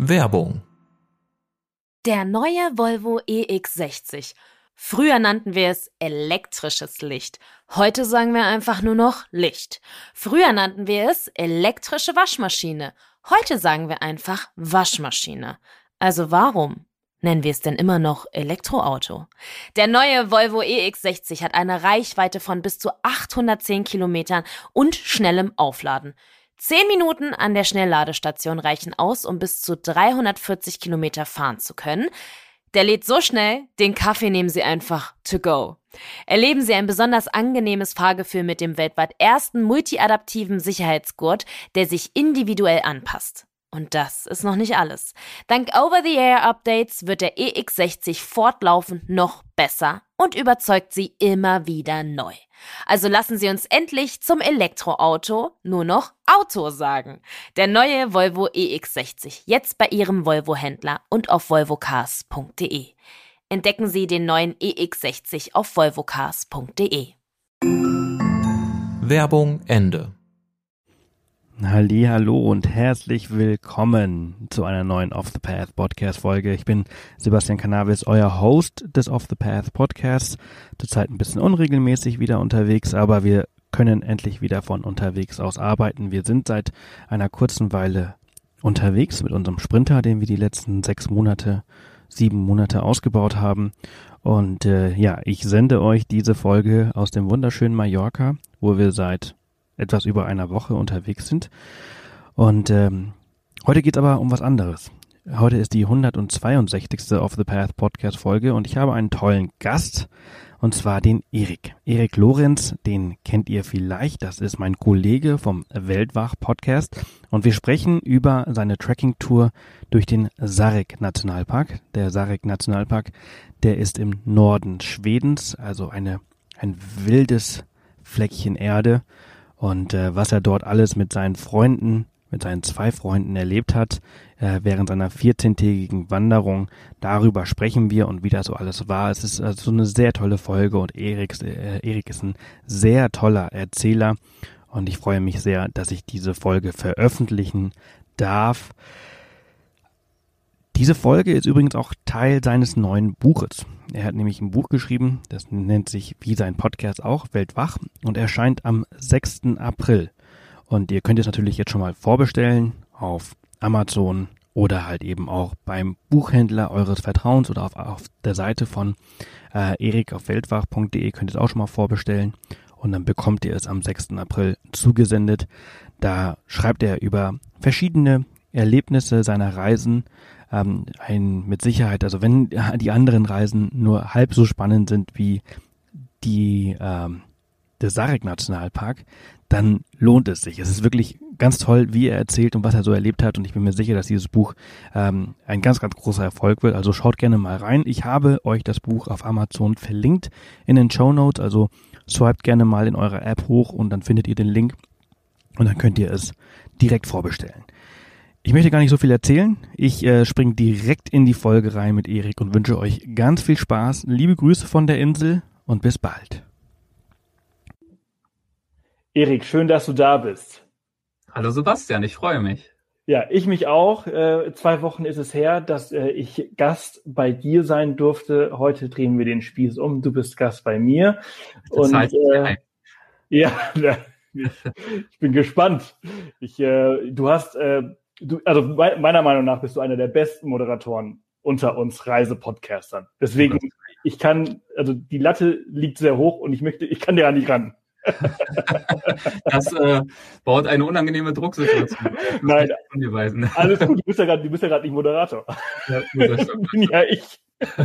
Werbung. Der neue Volvo EX60. Früher nannten wir es elektrisches Licht. Heute sagen wir einfach nur noch Licht. Früher nannten wir es elektrische Waschmaschine. Heute sagen wir einfach Waschmaschine. Also warum nennen wir es denn immer noch Elektroauto? Der neue Volvo EX60 hat eine Reichweite von bis zu 810 Kilometern und schnellem Aufladen. 10 Minuten an der Schnellladestation reichen aus, um bis zu 340 Kilometer fahren zu können. Der lädt so schnell, den Kaffee nehmen Sie einfach to go. Erleben Sie ein besonders angenehmes Fahrgefühl mit dem weltweit ersten multiadaptiven Sicherheitsgurt, der sich individuell anpasst. Und das ist noch nicht alles. Dank Over-the-Air-Updates wird der EX60 fortlaufend noch besser und überzeugt Sie immer wieder neu. Also lassen Sie uns endlich zum Elektroauto nur noch Auto sagen. Der neue Volvo EX60, jetzt bei Ihrem Volvo-Händler und auf volvocars.de. Entdecken Sie den neuen EX60 auf volvocars.de. Werbung Ende. Hallihallo und herzlich willkommen zu einer neuen Off the Path Podcast Folge. Ich bin Sebastian Cannavis, euer Host des Off the Path Podcasts. Zurzeit ein bisschen unregelmäßig wieder unterwegs, aber wir können endlich wieder von unterwegs aus arbeiten. Wir sind seit einer kurzen Weile unterwegs mit unserem Sprinter, den wir die letzten 7 Monate ausgebaut haben. Und ich sende euch diese Folge aus dem wunderschönen Mallorca, wo wir seit etwas über einer Woche unterwegs sind. Und heute geht es aber um was anderes. Heute ist die 162. Off the Path Podcast Folge und ich habe einen tollen Gast, und zwar den Erik. Erik Lorenz, den kennt ihr vielleicht, das ist mein Kollege vom Weltwach Podcast und wir sprechen über seine Trekking-Tour durch den Sarek-Nationalpark. Der Sarek-Nationalpark, der ist im Norden Schwedens, also ein wildes Fleckchen Erde. Und was er dort alles mit seinen 2 Freunden erlebt hat, während seiner 14-tägigen Wanderung, darüber sprechen wir und wie das so alles war. Es ist also eine sehr tolle Folge und Erik ist ein sehr toller Erzähler und ich freue mich sehr, dass ich diese Folge veröffentlichen darf. Diese Folge ist übrigens auch Teil seines neuen Buches. Er hat nämlich ein Buch geschrieben, das nennt sich wie sein Podcast auch, Weltwach, und erscheint am 6. April. Und ihr könnt es natürlich jetzt schon mal vorbestellen auf Amazon oder halt eben auch beim Buchhändler eures Vertrauens oder auf der Seite von Erik auf weltwach.de könnt ihr es auch schon mal vorbestellen. Und dann bekommt ihr es am 6. April zugesendet. Da schreibt er über verschiedene Erlebnisse seiner Reisen, mit Sicherheit, also wenn die anderen Reisen nur halb so spannend sind wie der Sarek-Nationalpark, dann lohnt es sich. Es ist wirklich ganz toll, wie er erzählt und was er so erlebt hat und ich bin mir sicher, dass dieses Buch ein ganz, ganz großer Erfolg wird. Also schaut gerne mal rein. Ich habe euch das Buch auf Amazon verlinkt in den Shownotes, also swiped gerne mal in eurer App hoch und dann findet ihr den Link und dann könnt ihr es direkt vorbestellen. Ich möchte gar nicht so viel erzählen. Ich springe direkt in die Folge rein mit Erik und wünsche euch ganz viel Spaß. Liebe Grüße von der Insel und bis bald. Erik, schön, dass du da bist. Hallo Sebastian, ich freue mich. Ja, ich mich auch. 2 Wochen ist es her, dass ich Gast bei dir sein durfte. Heute drehen wir den Spieß um. Du bist Gast bei mir. Und ich bin gespannt. Also meiner Meinung nach bist du einer der besten Moderatoren unter uns Reisepodcastern. Deswegen, die Latte liegt sehr hoch und ich kann dir nicht ran. Das baut eine unangenehme Drucksituation. Nein, alles gut, du bist ja gerade nicht Moderator. Ja, gut, das bin ja ich.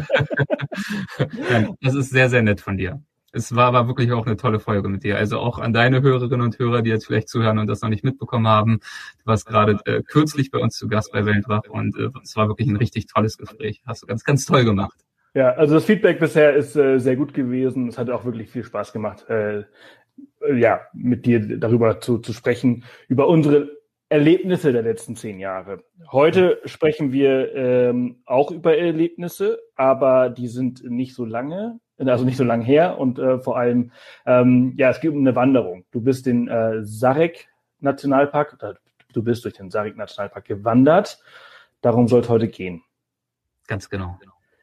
Das ist sehr, sehr nett von dir. Es war aber wirklich auch eine tolle Folge mit dir. Also auch an deine Hörerinnen und Hörer, die jetzt vielleicht zuhören und das noch nicht mitbekommen haben. Du warst gerade kürzlich bei uns zu Gast bei Weltwach und es war wirklich ein richtig tolles Gespräch. Hast du ganz, ganz toll gemacht. Ja, also das Feedback bisher ist sehr gut gewesen. Es hat auch wirklich viel Spaß gemacht, mit dir darüber zu sprechen, über unsere Erlebnisse der letzten 10 Jahre. Heute sprechen wir auch über Erlebnisse, aber die sind nicht so lange her und vor allem, es geht um eine Wanderung. Du bist den Sarek-Nationalpark, du bist durch den Sarek-Nationalpark gewandert. darum soll es heute gehen. Ganz genau.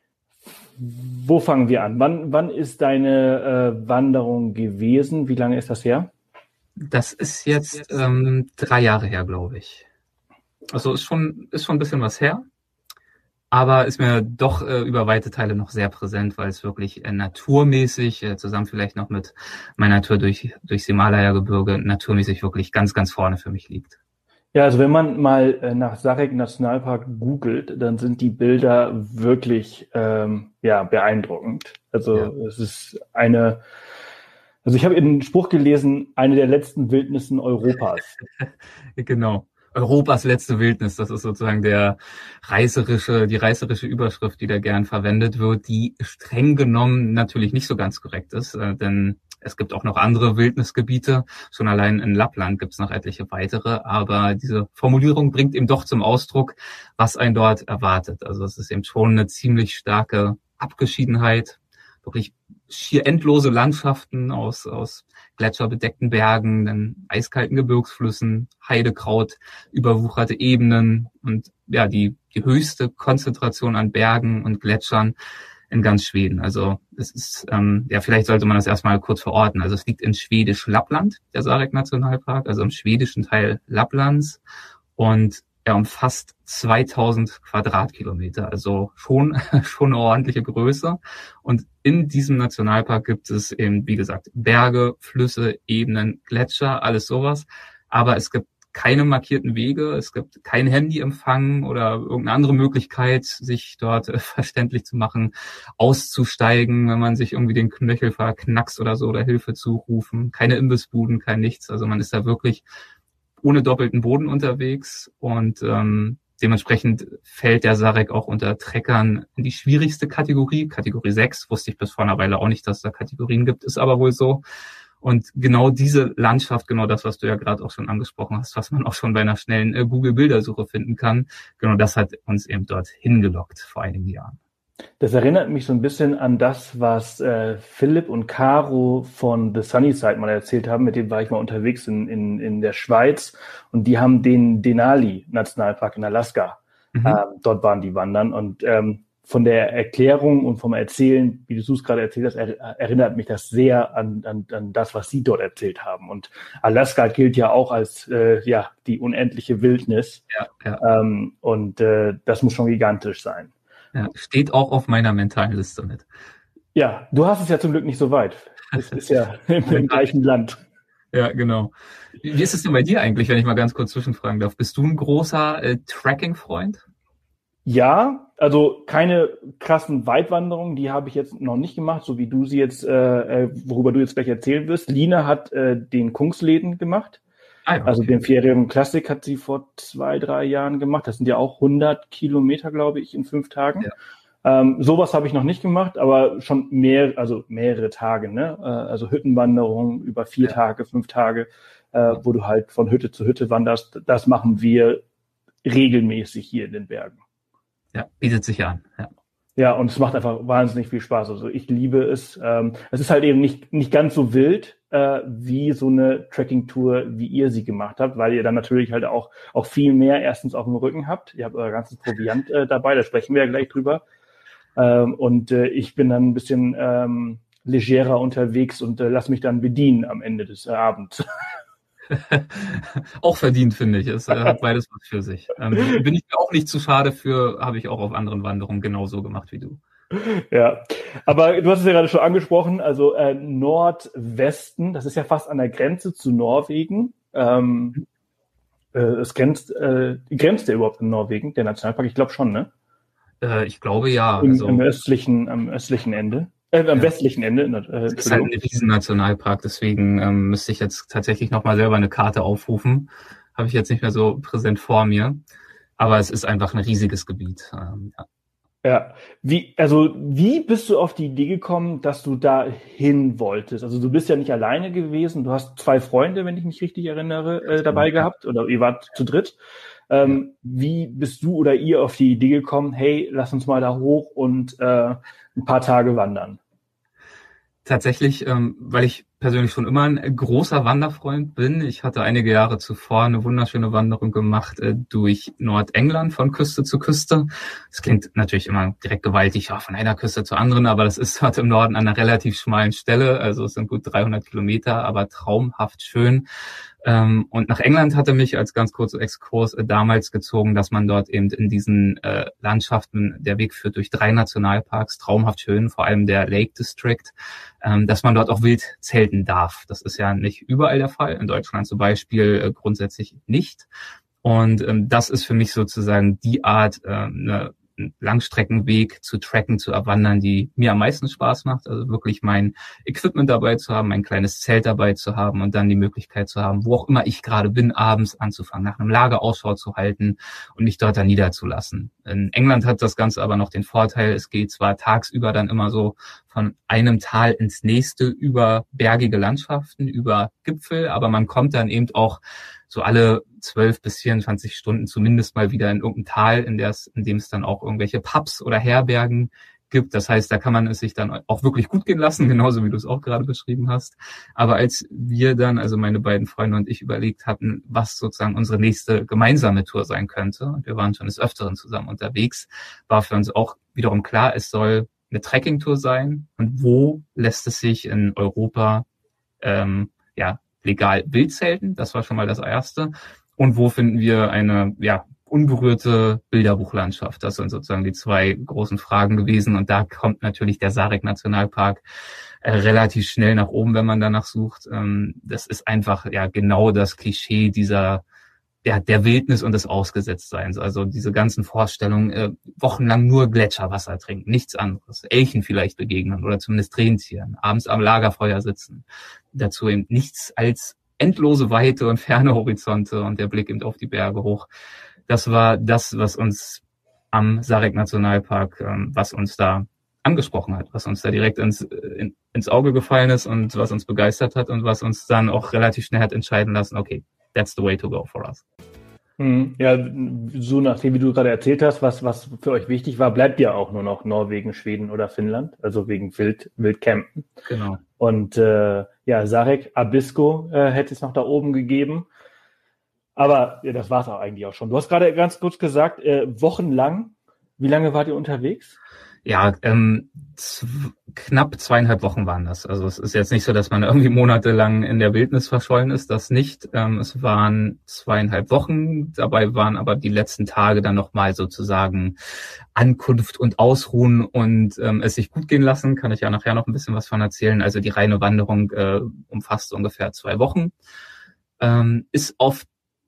Wo fangen wir an? Wann ist deine Wanderung gewesen? Wie lange ist das her? Das ist jetzt 3 Jahre her, glaube ich. Also ist schon ein bisschen was her, aber ist mir doch über weite Teile noch sehr präsent, weil es wirklich naturmäßig, zusammen vielleicht noch mit meiner Tour durchs Himalaya-Gebirge, naturmäßig wirklich ganz, ganz vorne für mich liegt. Ja, also wenn man mal nach Sarek Nationalpark googelt, dann sind die Bilder wirklich beeindruckend. Also es ist also ich habe einen Spruch gelesen, eine der letzten Wildnissen Europas. Genau. Europas letzte Wildnis, das ist sozusagen die reißerische Überschrift, die da gern verwendet wird, die streng genommen natürlich nicht so ganz korrekt ist, denn es gibt auch noch andere Wildnisgebiete. Schon allein in Lappland gibt es noch etliche weitere. Aber diese Formulierung bringt eben doch zum Ausdruck, was einen dort erwartet. Also es ist eben schon eine ziemlich starke Abgeschiedenheit. Wirklich schier endlose Landschaften aus gletscherbedeckten Bergen, dann eiskalten Gebirgsflüssen, Heidekraut, überwucherte Ebenen und ja, die höchste Konzentration an Bergen und Gletschern in ganz Schweden. Also es ist, vielleicht sollte man das erstmal kurz verorten. Also es liegt in Schwedisch Lappland, der Sarek Nationalpark, also im schwedischen Teil Lapplands, und er umfasst 2000 Quadratkilometer, also schon eine ordentliche Größe. Und in diesem Nationalpark gibt es eben, wie gesagt, Berge, Flüsse, Ebenen, Gletscher, alles sowas. Aber es gibt keine markierten Wege, es gibt kein Handyempfang oder irgendeine andere Möglichkeit, sich dort verständlich zu machen, auszusteigen, wenn man sich irgendwie den Knöchel verknackst oder so, oder Hilfe zurufen, keine Imbissbuden, kein nichts. Also man ist da wirklich ohne doppelten Boden unterwegs und dementsprechend fällt der Sarek auch unter Trekkern in die schwierigste Kategorie, Kategorie 6, wusste ich bis vor einer Weile auch nicht, dass es da Kategorien gibt, ist aber wohl so. Und genau diese Landschaft, genau das, was du ja gerade auch schon angesprochen hast, was man auch schon bei einer schnellen Google-Bildersuche finden kann, genau das hat uns eben dort hingelockt vor einigen Jahren. Das erinnert mich so ein bisschen an das, was Philipp und Caro von The Sunnyside mal erzählt haben. Mit dem war ich mal unterwegs in der Schweiz, und die haben den Denali-Nationalpark in Alaska. Dort waren die wandern, und von der Erklärung und vom Erzählen, wie du es gerade erzählt hast, erinnert mich das sehr an das, was sie dort erzählt haben. Und Alaska gilt ja auch als die unendliche Wildnis. Ja. Und das muss schon gigantisch sein. Ja, steht auch auf meiner mentalen Liste mit. Ja, du hast es ja zum Glück nicht so weit. Es ist ja im gleichen Land. Ja, genau. Wie ist es denn bei dir eigentlich, wenn ich mal ganz kurz zwischenfragen darf? Bist du ein großer Trekking-Freund? Ja, also keine krassen Weitwanderungen, die habe ich jetzt noch nicht gemacht, so wie du sie jetzt, worüber du jetzt gleich erzählen wirst. Lina hat den Kungsleden gemacht. Okay. Also den 4-jährigen Klassik hat sie vor 2-3 Jahren gemacht. Das sind ja auch 100 Kilometer, glaube ich, in 5 Tagen. Ja. Sowas habe ich noch nicht gemacht, aber schon mehrere Tage, ne? Also Hüttenwanderung über 4 Tage, 5 Tage, wo du halt von Hütte zu Hütte wanderst. Das machen wir regelmäßig hier in den Bergen. Ja, bietet sich an. Ja, und es macht einfach wahnsinnig viel Spaß. Also ich liebe es. Es ist halt eben nicht ganz so wild wie so eine Trekking-Tour, wie ihr sie gemacht habt, weil ihr dann natürlich halt auch viel mehr erstens auf dem Rücken habt. Ihr habt euer ganzes Proviant dabei, da sprechen wir ja gleich drüber. Und ich bin dann ein bisschen legerer unterwegs und lasse mich dann bedienen am Ende des Abends. Auch verdient, finde ich. Es hat beides was für sich. Bin ich mir auch nicht zu schade für, habe ich auch auf anderen Wanderungen genauso gemacht wie du. Ja, aber du hast es ja gerade schon angesprochen, also Nordwesten, das ist ja fast an der Grenze zu Norwegen. Es grenzt der überhaupt in Norwegen, der Nationalpark? Ich glaube schon, ne? Ich glaube ja. Am östlichen Ende. Am westlichen Ende. Es ist halt ein Riesen-Nationalpark, deswegen müsste ich jetzt tatsächlich nochmal selber eine Karte aufrufen. Habe ich jetzt nicht mehr so präsent vor mir. Aber es ist einfach ein riesiges Gebiet. Ja. Wie bist du auf die Idee gekommen, dass du da hin wolltest? Also du bist ja nicht alleine gewesen. Du hast 2 Freunde, wenn ich mich richtig erinnere, dabei gehabt. Oder ihr wart zu dritt. Wie bist du oder ihr auf die Idee gekommen, hey, lass uns mal da hoch und ein paar Tage wandern? Tatsächlich, weil ich persönlich schon immer ein großer Wanderfreund bin. Ich hatte einige Jahre zuvor eine wunderschöne Wanderung gemacht durch Nordengland von Küste zu Küste. Das klingt natürlich immer direkt gewaltig, ja, von einer Küste zur anderen, aber das ist dort im Norden an einer relativ schmalen Stelle. Also es sind gut 300 Kilometer, aber traumhaft schön. Und nach England hatte mich als ganz kurzer Exkurs damals gezogen, dass man dort eben in diesen Landschaften, der Weg führt durch 3 Nationalparks, traumhaft schön, vor allem der Lake District, dass man dort auch wild zelten darf. Das ist ja nicht überall der Fall, in Deutschland zum Beispiel grundsätzlich nicht. Und das ist für mich sozusagen die Art, einen Langstreckenweg zu tracken, zu erwandern, die mir am meisten Spaß macht. Also wirklich mein Equipment dabei zu haben, mein kleines Zelt dabei zu haben und dann die Möglichkeit zu haben, wo auch immer ich gerade bin, abends anzufangen, nach einem Lager Ausschau zu halten und mich dort dann niederzulassen. In England hat das Ganze aber noch den Vorteil, es geht zwar tagsüber dann immer so von einem Tal ins nächste über bergige Landschaften, über Gipfel, aber man kommt dann eben auch so alle 12 bis 24 Stunden zumindest mal wieder in irgendein Tal, in dem es dann auch irgendwelche Pubs oder Herbergen gibt. Das heißt, da kann man es sich dann auch wirklich gut gehen lassen, genauso wie du es auch gerade beschrieben hast. Aber als wir dann, also meine beiden Freunde und ich, überlegt hatten, was sozusagen unsere nächste gemeinsame Tour sein könnte, und wir waren schon des Öfteren zusammen unterwegs, war für uns auch wiederum klar, es soll eine Trekkingtour sein. Und wo lässt es sich in Europa legal Wildzelten? Das war schon mal das Erste. Und wo finden wir eine unberührte Bilderbuchlandschaft? Das sind sozusagen die 2 großen Fragen gewesen. Und da kommt natürlich der Sarek-Nationalpark relativ schnell nach oben, wenn man danach sucht. Das ist einfach genau das Klischee dieser der Wildnis und des Ausgesetztseins. Also diese ganzen Vorstellungen, wochenlang nur Gletscherwasser trinken, nichts anderes. Elchen vielleicht begegnen oder zumindest Rentieren, abends am Lagerfeuer sitzen. Dazu eben nichts als endlose Weite und ferne Horizonte und der Blick eben auf die Berge hoch. Das war das, was uns am Sarek-Nationalpark, was uns da angesprochen hat, was uns da direkt ins Auge gefallen ist und was uns begeistert hat und was uns dann auch relativ schnell hat entscheiden lassen, okay, that's the way to go for us. Ja, so nachdem, wie du gerade erzählt hast, was für euch wichtig war, bleibt ja auch nur noch Norwegen, Schweden oder Finnland, also wegen Wildcampen. Genau. Und Sarek, Abisko hätte es noch da oben gegeben. Aber das war es auch eigentlich auch schon. Du hast gerade ganz kurz gesagt, wochenlang. Wie lange wart ihr unterwegs? Ja, knapp 2,5 Wochen waren das. Also es ist jetzt nicht so, dass man irgendwie monatelang in der Wildnis verschollen ist, das nicht. Es waren 2,5 Wochen, dabei waren aber die letzten Tage dann nochmal sozusagen Ankunft und Ausruhen und es sich gut gehen lassen, kann ich ja nachher noch ein bisschen was von erzählen. Also die reine Wanderung umfasst ungefähr 2 Wochen. Ist oft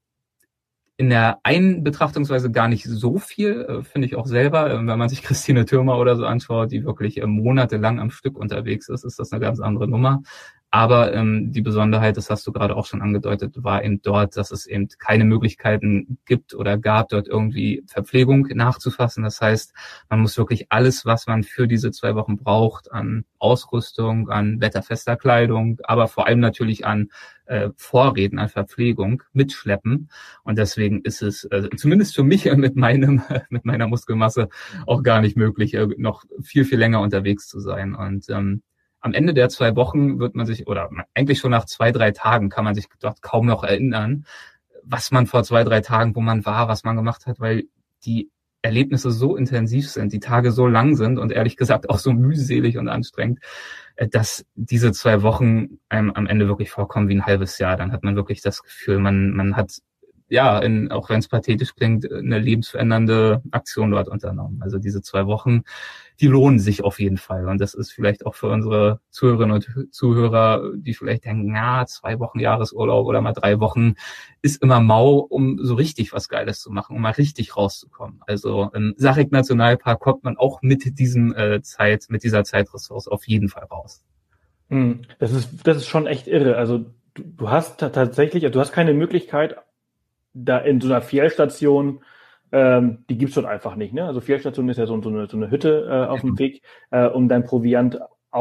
in der einen Betrachtungsweise gar nicht so viel, finde ich auch selber. Wenn man sich Christine Thürmer oder so anschaut, die wirklich monatelang am Stück unterwegs ist das eine ganz andere Nummer. Aber die Besonderheit, das hast du gerade auch schon angedeutet, war eben dort, dass es eben keine Möglichkeiten gibt oder gab, dort irgendwie Verpflegung nachzufassen. Das heißt, man muss wirklich alles, was man für diese 2 Wochen braucht, an Ausrüstung, an wetterfester Kleidung, aber vor allem natürlich an Vorräten, an Verpflegung mitschleppen. Und deswegen ist es zumindest für mich mit meiner Muskelmasse auch gar nicht möglich, noch viel, viel länger unterwegs zu sein. Und am Ende der 2 Wochen wird man sich, oder eigentlich schon nach 2, 3 Tagen kann man sich dort kaum noch erinnern, was man vor 2, 3 Tagen, wo man war, was man gemacht hat, weil die Erlebnisse so intensiv sind, die Tage so lang sind und ehrlich gesagt auch so mühselig und anstrengend, dass diese 2 Wochen einem am Ende wirklich vorkommen wie ein halbes Jahr. Dann hat man wirklich das Gefühl, man hat, auch wenn es pathetisch klingt, eine lebensverändernde Aktion dort unternommen. Also diese 2 Wochen, die lohnen sich auf jeden Fall. Und das ist vielleicht auch für unsere Zuhörerinnen und Zuhörer, die vielleicht denken, 2 Wochen Jahresurlaub oder mal 3 Wochen ist immer mau, um so richtig was Geiles zu machen, um mal richtig rauszukommen. Also im Sarek-Nationalpark kommt man auch mit dieser Zeitressource auf jeden Fall raus. Das ist schon echt irre. Also du hast tatsächlich, du hast keine Möglichkeit, da in so einer Fjellstation, die gibt's dort einfach nicht, ne? Also Fjellstation ist ja so eine Hütte auf dem Weg, um dein Proviant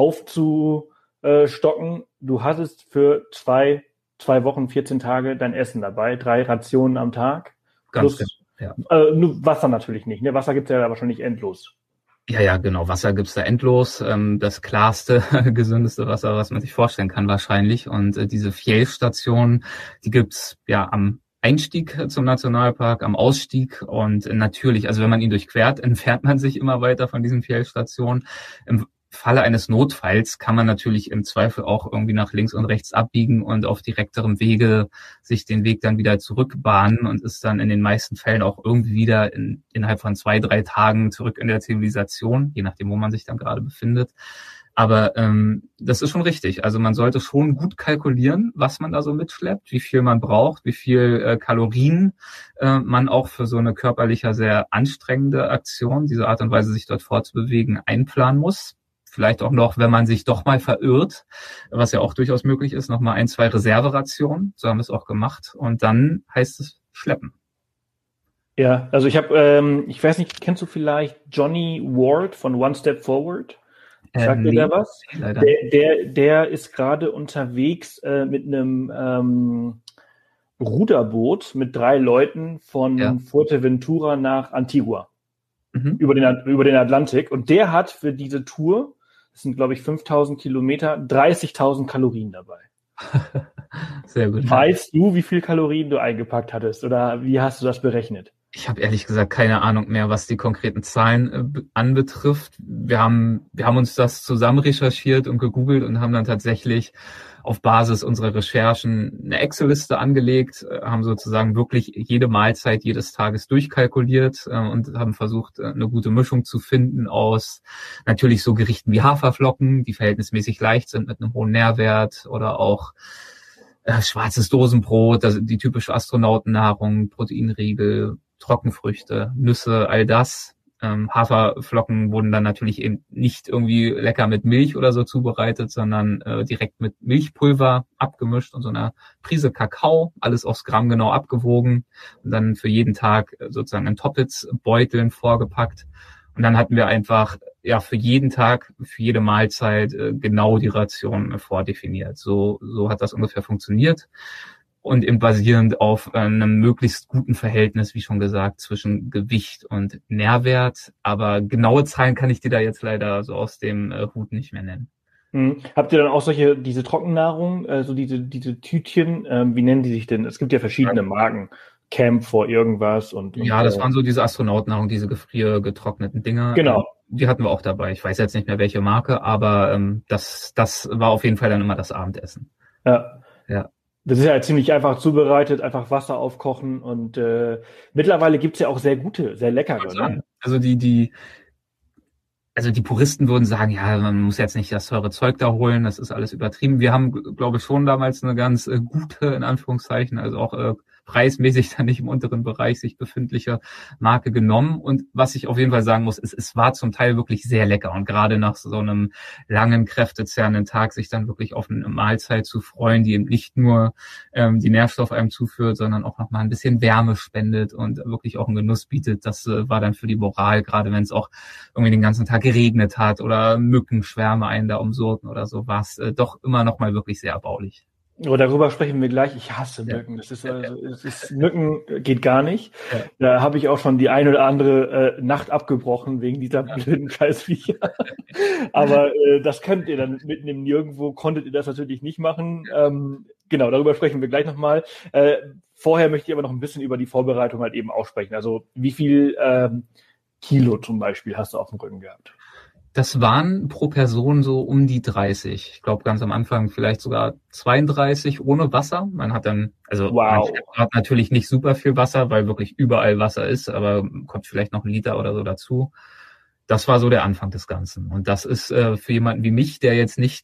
aufzustocken. Du hattest für 2 Wochen, 14 Tage dein Essen dabei, 3 Rationen am Tag. Ganz plus, genau, ja. Nur Wasser natürlich nicht, ne? Wasser gibt's ja wahrscheinlich endlos. Ja, genau. Wasser gibt's da endlos. Das klarste, gesündeste Wasser, was man sich vorstellen kann wahrscheinlich. Und diese Fjellstation, die gibt's ja am Einstieg zum Nationalpark, am Ausstieg. Und natürlich, also wenn man ihn durchquert, entfernt man sich immer weiter von diesen Fjellstationen. Im Falle eines Notfalls kann man natürlich im Zweifel auch irgendwie nach links und rechts abbiegen und auf direkterem Wege sich den Weg dann wieder zurückbahnen und ist dann in den meisten Fällen auch irgendwie wieder innerhalb von 2-3 Tagen zurück in der Zivilisation, je nachdem, wo man sich dann gerade befindet. Aber das ist schon richtig. Also man sollte schon gut kalkulieren, was man da so mitschleppt, wie viel man braucht, wie viel Kalorien man auch für so eine körperlicher sehr anstrengende Aktion, diese Art und Weise, sich dort fortzubewegen, einplanen muss. Vielleicht auch noch, wenn man sich doch mal verirrt, was ja auch durchaus möglich ist, noch mal 1-2 Reserverationen. So haben wir es auch gemacht. Und dann heißt es schleppen. Ja, also ich weiß nicht, kennst du vielleicht Johnny Ward von One Step Forward? Sagt dir der was? Leider. Der ist gerade unterwegs mit einem Ruderboot mit 3 Leuten von Fuerteventura nach Antigua über den Atlantik. Und der hat für diese Tour, das sind glaube ich 5.000 Kilometer, 30.000 Kalorien dabei. Sehr gut. Weißt du, wie viel Kalorien du eingepackt hattest oder wie hast du das berechnet? Ich habe ehrlich gesagt keine Ahnung mehr, was die konkreten Zahlen anbetrifft. Wir haben uns das zusammen recherchiert und gegoogelt und haben dann tatsächlich auf Basis unserer Recherchen eine Excel-Liste angelegt, haben sozusagen wirklich jede Mahlzeit jedes Tages durchkalkuliert und haben versucht, eine gute Mischung zu finden aus natürlich so Gerichten wie Haferflocken, die verhältnismäßig leicht sind mit einem hohen Nährwert, oder auch schwarzes Dosenbrot, also die typische Astronautennahrung, Proteinriegel, Trockenfrüchte, Nüsse, all das. Haferflocken wurden dann natürlich eben nicht irgendwie lecker mit Milch oder so zubereitet, sondern direkt mit Milchpulver abgemischt und so einer Prise Kakao, alles aufs Gramm genau abgewogen und dann für jeden Tag sozusagen in Toppets-Beuteln vorgepackt. Und dann hatten wir einfach für jeden Tag, für jede Mahlzeit genau die Ration vordefiniert. So hat das ungefähr funktioniert. Und eben basierend auf einem möglichst guten Verhältnis, wie schon gesagt, zwischen Gewicht und Nährwert. Aber genaue Zahlen kann ich dir da jetzt leider so aus dem Hut nicht mehr nennen. Habt ihr dann auch diese Trockennahrung, so diese Tütchen, wie nennen die sich denn? Es gibt ja verschiedene Marken. Camp vor irgendwas und ja, das waren so diese Astronautennahrung, diese gefriergetrockneten Dinger. Genau. Die hatten wir auch dabei. Ich weiß jetzt nicht mehr, welche Marke, aber das war auf jeden Fall dann immer das Abendessen. Ja. Ja. Das ist ja ziemlich einfach zubereitet, einfach Wasser aufkochen und mittlerweile gibt's ja auch sehr gute, sehr leckere. Ne? Also die Puristen würden sagen, ja, man muss jetzt nicht das teure Zeug da holen, das ist alles übertrieben. Wir haben, glaube ich, schon damals eine ganz gute, in Anführungszeichen, also auch preismäßig dann nicht im unteren Bereich sich befindliche Marke genommen. Und was ich auf jeden Fall sagen muss, es war zum Teil wirklich sehr lecker. Und gerade nach so einem langen, kräftezerrenden Tag sich dann wirklich auf eine Mahlzeit zu freuen, die eben nicht nur die Nährstoffe einem zuführt, sondern auch nochmal ein bisschen Wärme spendet und wirklich auch einen Genuss bietet. Das war dann für die Moral, gerade wenn es auch irgendwie den ganzen Tag geregnet hat oder Mückenschwärme einen da umsurrten oder so, war es doch immer noch mal wirklich sehr erbaulich. Oh, darüber sprechen wir gleich. Ich hasse Mücken. Das ist Mücken geht gar nicht. Ja. Da habe ich auch schon die ein oder andere Nacht abgebrochen wegen dieser blöden Scheißviecher. Aber das könnt ihr dann mitnehmen. Nirgendwo konntet ihr das natürlich nicht machen. Genau, darüber sprechen wir gleich nochmal. Vorher möchte ich aber noch ein bisschen über die Vorbereitung halt eben auch sprechen. Also wie viel Kilo zum Beispiel hast du auf dem Rücken gehabt? Das waren pro Person so um die 30. Ich glaube ganz am Anfang vielleicht sogar 32 ohne Wasser. Man hat dann, man hat natürlich nicht super viel Wasser, weil wirklich überall Wasser ist, aber kommt vielleicht noch 1 Liter oder so dazu. Das war so der Anfang des Ganzen. Und das ist für jemanden wie mich, der jetzt nicht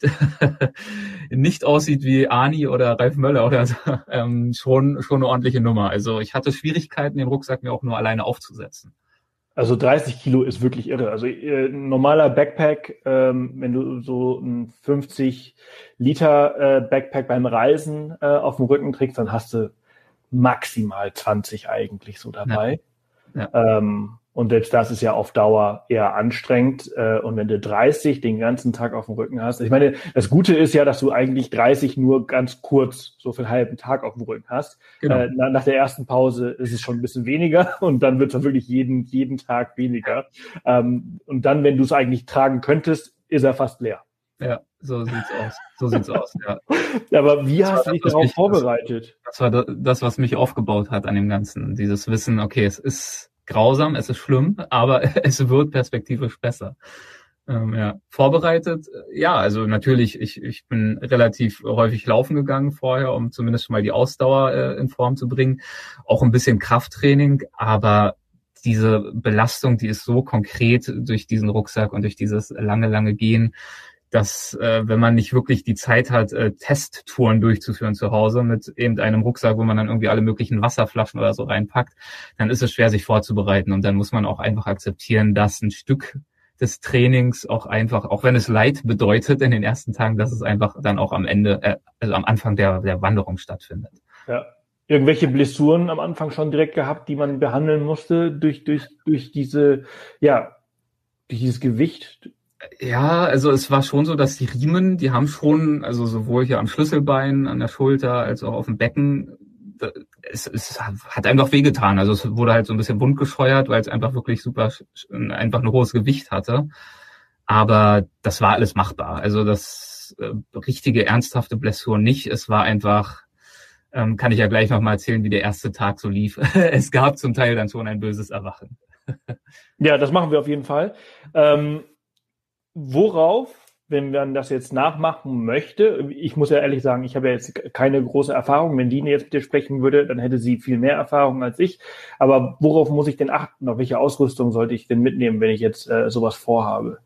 aussieht wie Arni oder Ralf Möller oder so, schon eine ordentliche Nummer. Also ich hatte Schwierigkeiten, den Rucksack mir auch nur alleine aufzusetzen. Also 30 Kilo ist wirklich irre. Also ein normaler Backpack, wenn du so ein 50 Liter Backpack beim Reisen auf dem Rücken trägst, dann hast du maximal 20 eigentlich so dabei. Ja. Und selbst das ist ja auf Dauer eher anstrengend. Und wenn du 30 den ganzen Tag auf dem Rücken hast, ich meine, das Gute ist ja, dass du eigentlich 30 nur ganz kurz, so für einen halben Tag auf dem Rücken hast. Genau. Nach der ersten Pause ist es schon ein bisschen weniger und dann wird es wirklich jeden Tag weniger. Und dann, wenn du es eigentlich tragen könntest, ist er fast leer. Ja, so sieht's aus, ja. Aber wie hast du dich darauf vorbereitet? Das war das, was mich aufgebaut hat an dem Ganzen. Dieses Wissen, okay, es ist grausam, es ist schlimm, aber es wird perspektivisch besser. Vorbereitet, ja, also natürlich, ich bin relativ häufig laufen gegangen vorher, um zumindest schon mal die Ausdauer in Form zu bringen. Auch ein bisschen Krafttraining, aber diese Belastung, die ist so konkret durch diesen Rucksack und durch dieses lange Gehen, dass wenn man nicht wirklich die Zeit hat, Testtouren durchzuführen zu Hause mit eben einem Rucksack, wo man dann irgendwie alle möglichen Wasserflaschen oder so reinpackt, dann ist es schwer, sich vorzubereiten. Und dann muss man auch einfach akzeptieren, dass ein Stück des Trainings auch einfach, auch wenn es Leid bedeutet in den ersten Tagen, dass es einfach dann auch am Ende, also am Anfang der Wanderung stattfindet. Ja. Irgendwelche Blessuren am Anfang schon direkt gehabt, die man behandeln musste durch dieses Gewicht? Ja, also es war schon so, dass die Riemen, die haben schon, also sowohl hier am Schlüsselbein, an der Schulter, als auch auf dem Becken, es hat einfach wehgetan. Also es wurde halt so ein bisschen wundgescheuert, weil es einfach wirklich einfach ein hohes Gewicht hatte. Aber das war alles machbar. Also das richtige, ernsthafte Blessur nicht. Es war einfach, kann ich ja gleich nochmal erzählen, wie der erste Tag so lief. Es gab zum Teil dann schon ein böses Erwachen. Ja, das machen wir auf jeden Fall. Worauf, wenn man das jetzt nachmachen möchte, ich muss ja ehrlich sagen, ich habe ja jetzt keine große Erfahrung. Wenn Dine jetzt mit dir sprechen würde, dann hätte sie viel mehr Erfahrung als ich. Aber worauf muss ich denn achten? Auf welche Ausrüstung sollte ich denn mitnehmen, wenn ich jetzt sowas vorhabe?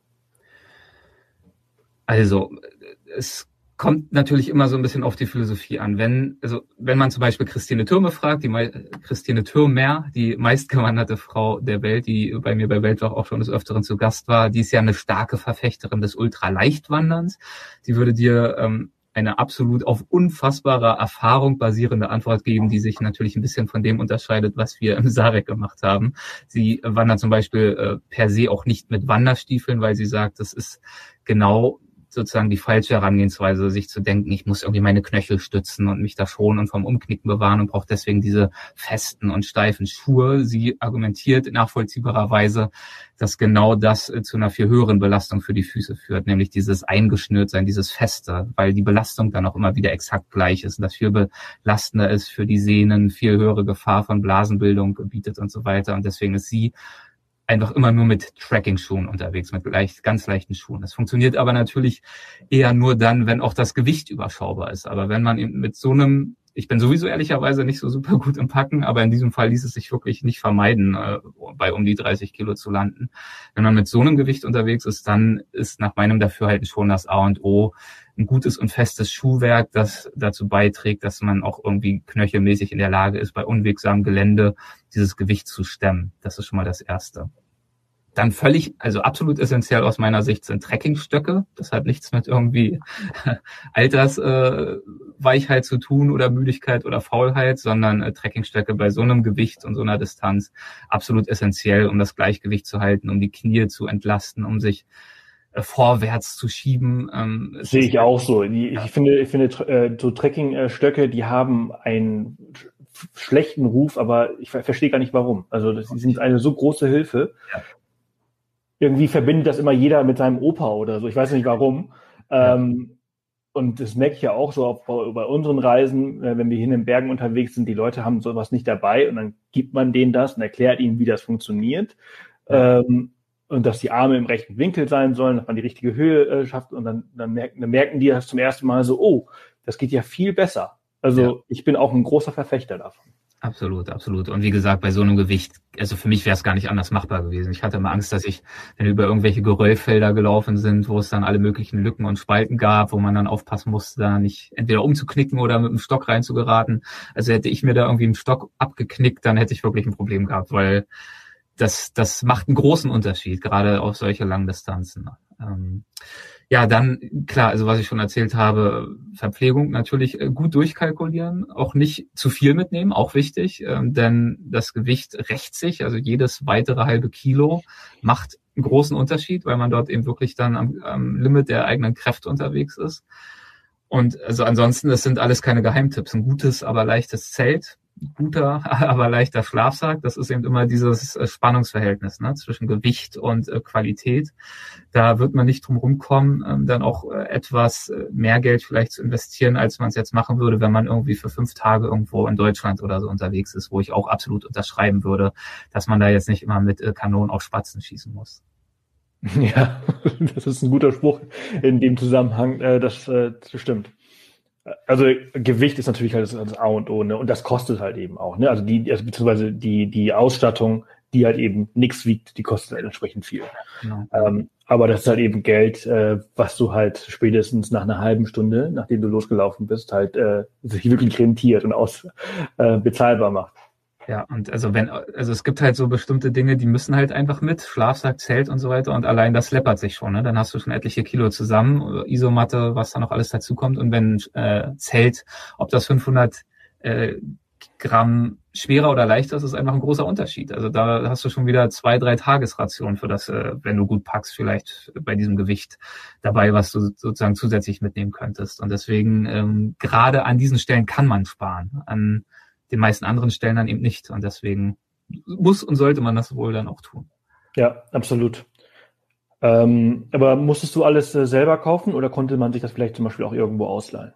Also, es kommt natürlich immer so ein bisschen auf die Philosophie an. Wenn man zum Beispiel Christine Thürmer fragt, Christine Thürmer, die meistgewanderte Frau der Welt, die bei mir bei Weltwach auch schon des Öfteren zu Gast war, die ist ja eine starke Verfechterin des Ultraleichtwanderns. Die würde dir eine absolut auf unfassbarer Erfahrung basierende Antwort geben, die sich natürlich ein bisschen von dem unterscheidet, was wir im Sarek gemacht haben. Sie wandert zum Beispiel per se auch nicht mit Wanderstiefeln, weil sie sagt, das ist genau sozusagen die falsche Herangehensweise, sich zu denken, ich muss irgendwie meine Knöchel stützen und mich da schonen und vom Umknicken bewahren und brauche deswegen diese festen und steifen Schuhe. Sie argumentiert nachvollziehbarerweise, dass genau das zu einer viel höheren Belastung für die Füße führt, nämlich dieses Eingeschnürtsein, dieses Feste, weil die Belastung dann auch immer wieder exakt gleich ist und das viel belastender ist für die Sehnen, viel höhere Gefahr von Blasenbildung bietet und so weiter. Und deswegen ist sie einfach immer nur mit Tracking-Schuhen unterwegs, mit ganz leichten Schuhen. Das funktioniert aber natürlich eher nur dann, wenn auch das Gewicht überschaubar ist. Aber wenn man eben mit so einem, ich bin sowieso ehrlicherweise nicht so super gut im Packen, aber in diesem Fall ließ es sich wirklich nicht vermeiden, bei um die 30 Kilo zu landen. Wenn man mit so einem Gewicht unterwegs ist, dann ist nach meinem Dafürhalten schon das A und O ein gutes und festes Schuhwerk, das dazu beiträgt, dass man auch irgendwie knöchelmäßig in der Lage ist, bei unwegsamem Gelände dieses Gewicht zu stemmen. Das ist schon mal das Erste. Dann absolut essentiell aus meiner Sicht sind Trekkingstöcke. Das hat nichts mit irgendwie Altersweichheit zu tun oder Müdigkeit oder Faulheit, sondern Trekkingstöcke bei so einem Gewicht und so einer Distanz absolut essentiell, um das Gleichgewicht zu halten, um die Knie zu entlasten, um sich vorwärts zu schieben. Sehe ich auch so. Ich finde so Trekkingstöcke, die haben einen schlechten Ruf, aber ich verstehe gar nicht warum. Also die sind eine so große Hilfe. Ja. Irgendwie verbindet das immer jeder mit seinem Opa oder so. Ich weiß nicht warum. Ja. Und das merke ich ja auch so bei unseren Reisen, wenn wir hier in den Bergen unterwegs sind, die Leute haben sowas nicht dabei und dann gibt man denen das und erklärt ihnen, wie das funktioniert. Ja. Und dass die Arme im rechten Winkel sein sollen, dass man die richtige Höhe schafft und dann merken die das zum ersten Mal so, oh, das geht ja viel besser. Also ich bin auch ein großer Verfechter davon. Absolut. Und wie gesagt, bei so einem Gewicht, also für mich wäre es gar nicht anders machbar gewesen. Ich hatte immer Angst, dass wenn wir über irgendwelche Geröllfelder gelaufen sind, wo es dann alle möglichen Lücken und Spalten gab, wo man dann aufpassen musste, da nicht entweder umzuknicken oder mit dem Stock reinzugeraten. Also hätte ich mir da irgendwie einen Stock abgeknickt, dann hätte ich wirklich ein Problem gehabt, weil das macht einen großen Unterschied, gerade auf solche langen Distanzen. Ja, dann, klar, also was ich schon erzählt habe, Verpflegung natürlich gut durchkalkulieren, auch nicht zu viel mitnehmen, auch wichtig, denn das Gewicht rächt sich, also jedes weitere halbe Kilo macht einen großen Unterschied, weil man dort eben wirklich dann am Limit der eigenen Kräfte unterwegs ist. Und also ansonsten, das sind alles keine Geheimtipps. Ein gutes, aber leichtes Zelt, guter, aber leichter Schlafsack, das ist eben immer dieses Spannungsverhältnis, ne, zwischen Gewicht und Qualität. Da wird man nicht drum rumkommen, dann auch etwas mehr Geld vielleicht zu investieren, als man es jetzt machen würde, wenn man irgendwie für 5 Tage irgendwo in Deutschland oder so unterwegs ist, wo ich auch absolut unterschreiben würde, dass man da jetzt nicht immer mit Kanonen auf Spatzen schießen muss. Ja, das ist ein guter Spruch in dem Zusammenhang. Das stimmt. Also Gewicht ist natürlich halt das A und O, ne? Und das kostet halt eben auch, ne? Also beziehungsweise die Ausstattung, die halt eben nichts wiegt, die kostet halt entsprechend viel. Genau. Aber das ist halt eben Geld, was du halt spätestens nach einer halben Stunde, nachdem du losgelaufen bist, halt sich wirklich rentiert und bezahlbar macht. Ja, und also es gibt halt so bestimmte Dinge, die müssen halt einfach mit, Schlafsack, Zelt und so weiter, und allein das läppert sich schon, ne? Dann hast du schon etliche Kilo zusammen, Isomatte, was da noch alles dazu kommt, und wenn Zelt, ob das 500 Gramm schwerer oder leichter ist, ist einfach ein großer Unterschied. Also da hast du schon wieder 2-3 Tagesrationen für das, wenn du gut packst, vielleicht bei diesem Gewicht dabei, was du sozusagen zusätzlich mitnehmen könntest. Und deswegen, gerade an diesen Stellen kann man sparen, an den meisten anderen Stellen dann eben nicht. Und deswegen muss und sollte man das wohl dann auch tun. Ja, absolut. Aber musstest du alles selber kaufen oder konnte man sich das vielleicht zum Beispiel auch irgendwo ausleihen?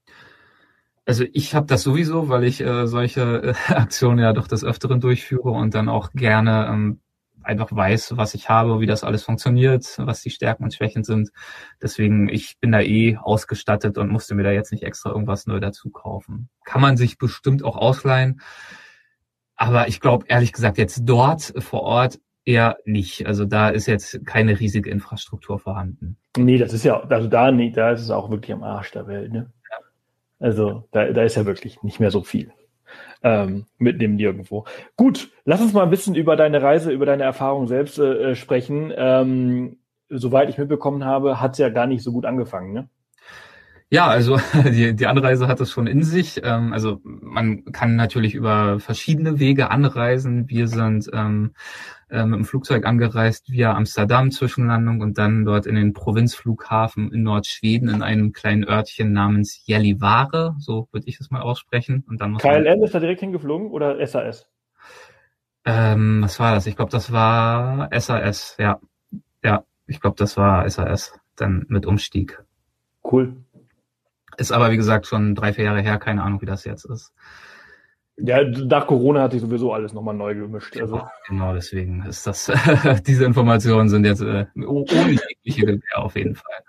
Also ich habe das sowieso, weil ich solche Aktionen ja doch des Öfteren durchführe und dann auch gerne einfach weiß, was ich habe, wie das alles funktioniert, was die Stärken und Schwächen sind. Deswegen, ich bin da ausgestattet und musste mir da jetzt nicht extra irgendwas neu dazu kaufen. Kann man sich bestimmt auch ausleihen. Aber ich glaube, ehrlich gesagt, jetzt dort vor Ort eher nicht. Also da ist jetzt keine riesige Infrastruktur vorhanden. Nee, das ist ja, also da ist es auch wirklich am Arsch der Welt, ne? Ja. Also da ist ja wirklich nicht mehr so viel. Mitten im Nirgendwo. Gut, lass uns mal ein bisschen über deine Reise, über deine Erfahrung selbst sprechen. Soweit ich mitbekommen habe, hat es ja gar nicht so gut angefangen, ne? Ja, also die Anreise hat es schon in sich. Also man kann natürlich über verschiedene Wege anreisen. Wir sind mit dem Flugzeug angereist via Amsterdam, Zwischenlandung, und dann dort in den Provinzflughafen in Nordschweden in einem kleinen Örtchen namens Gällivare, so würde ich es mal aussprechen. Und dann KLM ist da direkt hingeflogen oder SAS? Was war das? Ich glaube, das war SAS, ja. Ja, ich glaube, das war SAS, dann mit Umstieg. Cool. Ist aber, wie gesagt, schon 3-4 Jahre her, keine Ahnung, wie das jetzt ist. Ja, nach Corona hat sich sowieso alles nochmal neu gemischt. Also. Genau, deswegen ist das, diese Informationen sind jetzt ohne jegliche Gewähr auf jeden Fall.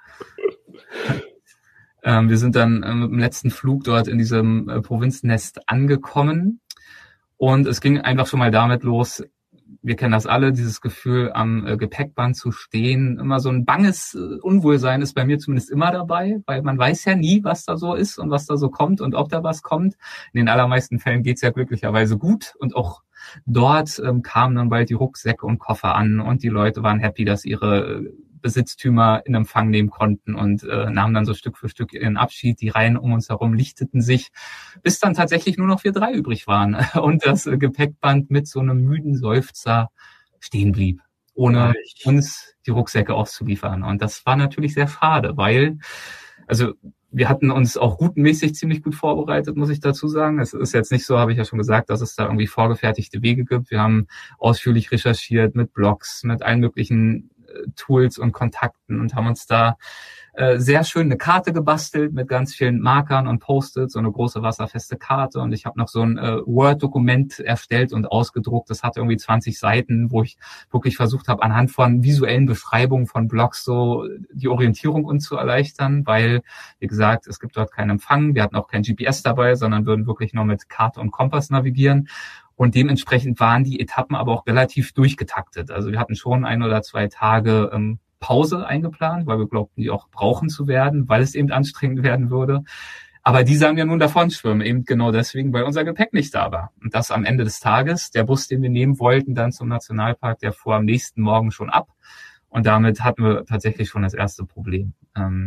Wir sind dann mit dem letzten Flug dort in diesem Provinznest angekommen, und es ging einfach schon mal damit los. Wir kennen das alle, dieses Gefühl, am Gepäckband zu stehen. Immer so ein banges Unwohlsein ist bei mir zumindest immer dabei, weil man weiß ja nie, was da so ist und was da so kommt und ob da was kommt. In den allermeisten Fällen geht's ja glücklicherweise gut, und auch dort kamen dann bald die Rucksäcke und Koffer an, und die Leute waren happy, dass ihre Besitztümer in Empfang nehmen konnten, und nahmen dann so Stück für Stück ihren Abschied. Die Reihen um uns herum lichteten sich, bis dann tatsächlich nur noch wir 3 übrig waren und das Gepäckband mit so einem müden Seufzer stehen blieb, ohne uns die Rucksäcke auszuliefern. Und das war natürlich sehr schade, weil, also wir hatten uns auch routenmäßig ziemlich gut vorbereitet, muss ich dazu sagen. Es ist jetzt nicht so, habe ich ja schon gesagt, dass es da irgendwie vorgefertigte Wege gibt. Wir haben ausführlich recherchiert mit Blogs, mit allen möglichen Tools und Kontakten, und haben uns da sehr schön eine Karte gebastelt mit ganz vielen Markern und Post-its, so eine große wasserfeste Karte, und ich habe noch so ein Word-Dokument erstellt und ausgedruckt. Das hat irgendwie 20 Seiten, wo ich wirklich versucht habe, anhand von visuellen Beschreibungen von Blogs so die Orientierung uns zu erleichtern, weil, wie gesagt, es gibt dort keinen Empfang. Wir hatten auch kein GPS dabei, sondern würden wirklich nur mit Karte und Kompass navigieren. Und dementsprechend waren die Etappen aber auch relativ durchgetaktet. Also wir hatten schon 1 oder 2 Tage Pause eingeplant, weil wir glaubten, die auch brauchen zu werden, weil es eben anstrengend werden würde. Aber die sahen ja nun davon schwimmen, eben genau deswegen, weil unser Gepäck nicht da war. Und das am Ende des Tages, der Bus, den wir nehmen wollten, dann zum Nationalpark, der fuhr am nächsten Morgen schon ab. Und damit hatten wir tatsächlich schon das erste Problem.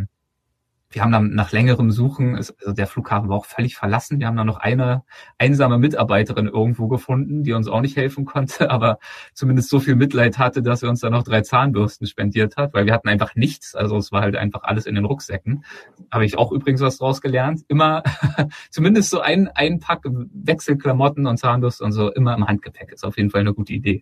Wir haben dann nach längerem Suchen, also der Flughafen war auch völlig verlassen. Wir haben dann noch eine einsame Mitarbeiterin irgendwo gefunden, die uns auch nicht helfen konnte, aber zumindest so viel Mitleid hatte, dass er uns dann noch 3 Zahnbürsten spendiert hat, weil wir hatten einfach nichts. Also es war halt einfach alles in den Rucksäcken. Habe ich auch übrigens was draus gelernt. Immer zumindest so ein Pack Wechselklamotten und Zahnbürsten und so immer im Handgepäck. Ist auf jeden Fall eine gute Idee,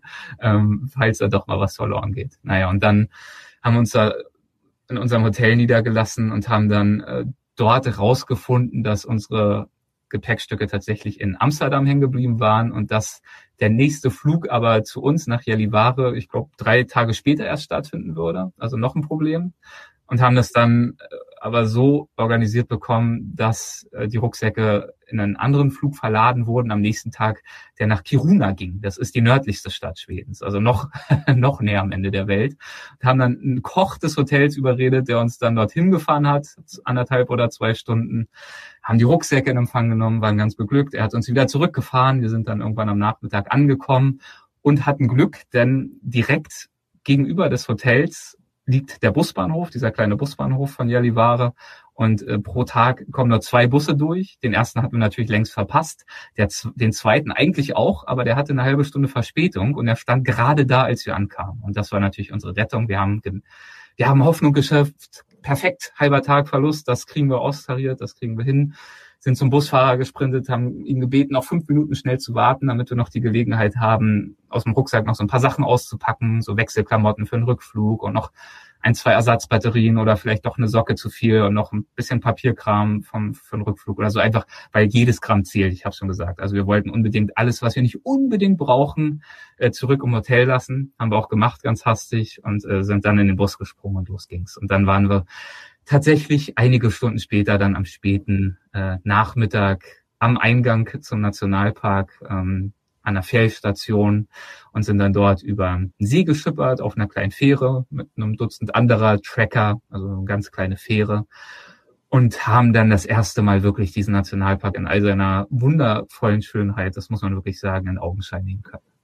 falls da doch mal was verloren geht. Naja, und dann haben wir uns da in unserem Hotel niedergelassen und haben dann dort rausgefunden, dass unsere Gepäckstücke tatsächlich in Amsterdam hängen geblieben waren und dass der nächste Flug aber zu uns nach Gällivare, ich glaube, 3 Tage später erst stattfinden würde. Also noch ein Problem. Und haben das dann aber so organisiert bekommen, dass die Rucksäcke in einen anderen Flug verladen wurden am nächsten Tag, der nach Kiruna ging. Das ist die nördlichste Stadt Schwedens, also noch näher am Ende der Welt. Wir haben dann einen Koch des Hotels überredet, der uns dann dorthin gefahren hat, 1,5 oder 2 Stunden, haben die Rucksäcke in Empfang genommen, waren ganz beglückt. Er hat uns wieder zurückgefahren. Wir sind dann irgendwann am Nachmittag angekommen und hatten Glück, denn direkt gegenüber des Hotels liegt der Busbahnhof, dieser kleine Busbahnhof von Gällivare. Und pro Tag kommen nur 2 Busse durch. Den ersten hatten wir natürlich längst verpasst. Den zweiten eigentlich auch, aber der hatte eine halbe Stunde Verspätung und er stand gerade da, als wir ankamen. Und das war natürlich unsere Rettung. Wir haben Hoffnung geschöpft. Perfekt, halber Tag Verlust, das kriegen wir austariert, das kriegen wir hin. Sind zum Busfahrer gesprintet, haben ihn gebeten, noch 5 Minuten schnell zu warten, damit wir noch die Gelegenheit haben, aus dem Rucksack noch so ein paar Sachen auszupacken, so Wechselklamotten für den Rückflug und noch 1, 2 Ersatzbatterien oder vielleicht doch eine Socke zu viel und noch ein bisschen Papierkram für den Rückflug oder so, einfach, weil jedes Gramm zählt, ich habe schon gesagt. Also wir wollten unbedingt alles, was wir nicht unbedingt brauchen, zurück im Hotel lassen. Haben wir auch gemacht, ganz hastig, und sind dann in den Bus gesprungen und los ging's. Und dann waren wir tatsächlich einige Stunden später, dann am späten Nachmittag am Eingang zum Nationalpark, an der Fährstation, und sind dann dort über den See geschippert auf einer kleinen Fähre mit einem Dutzend anderer Trekker, also eine ganz kleine Fähre, und haben dann das erste Mal wirklich diesen Nationalpark in all seiner wundervollen Schönheit, das muss man wirklich sagen, in Augenschein nehmen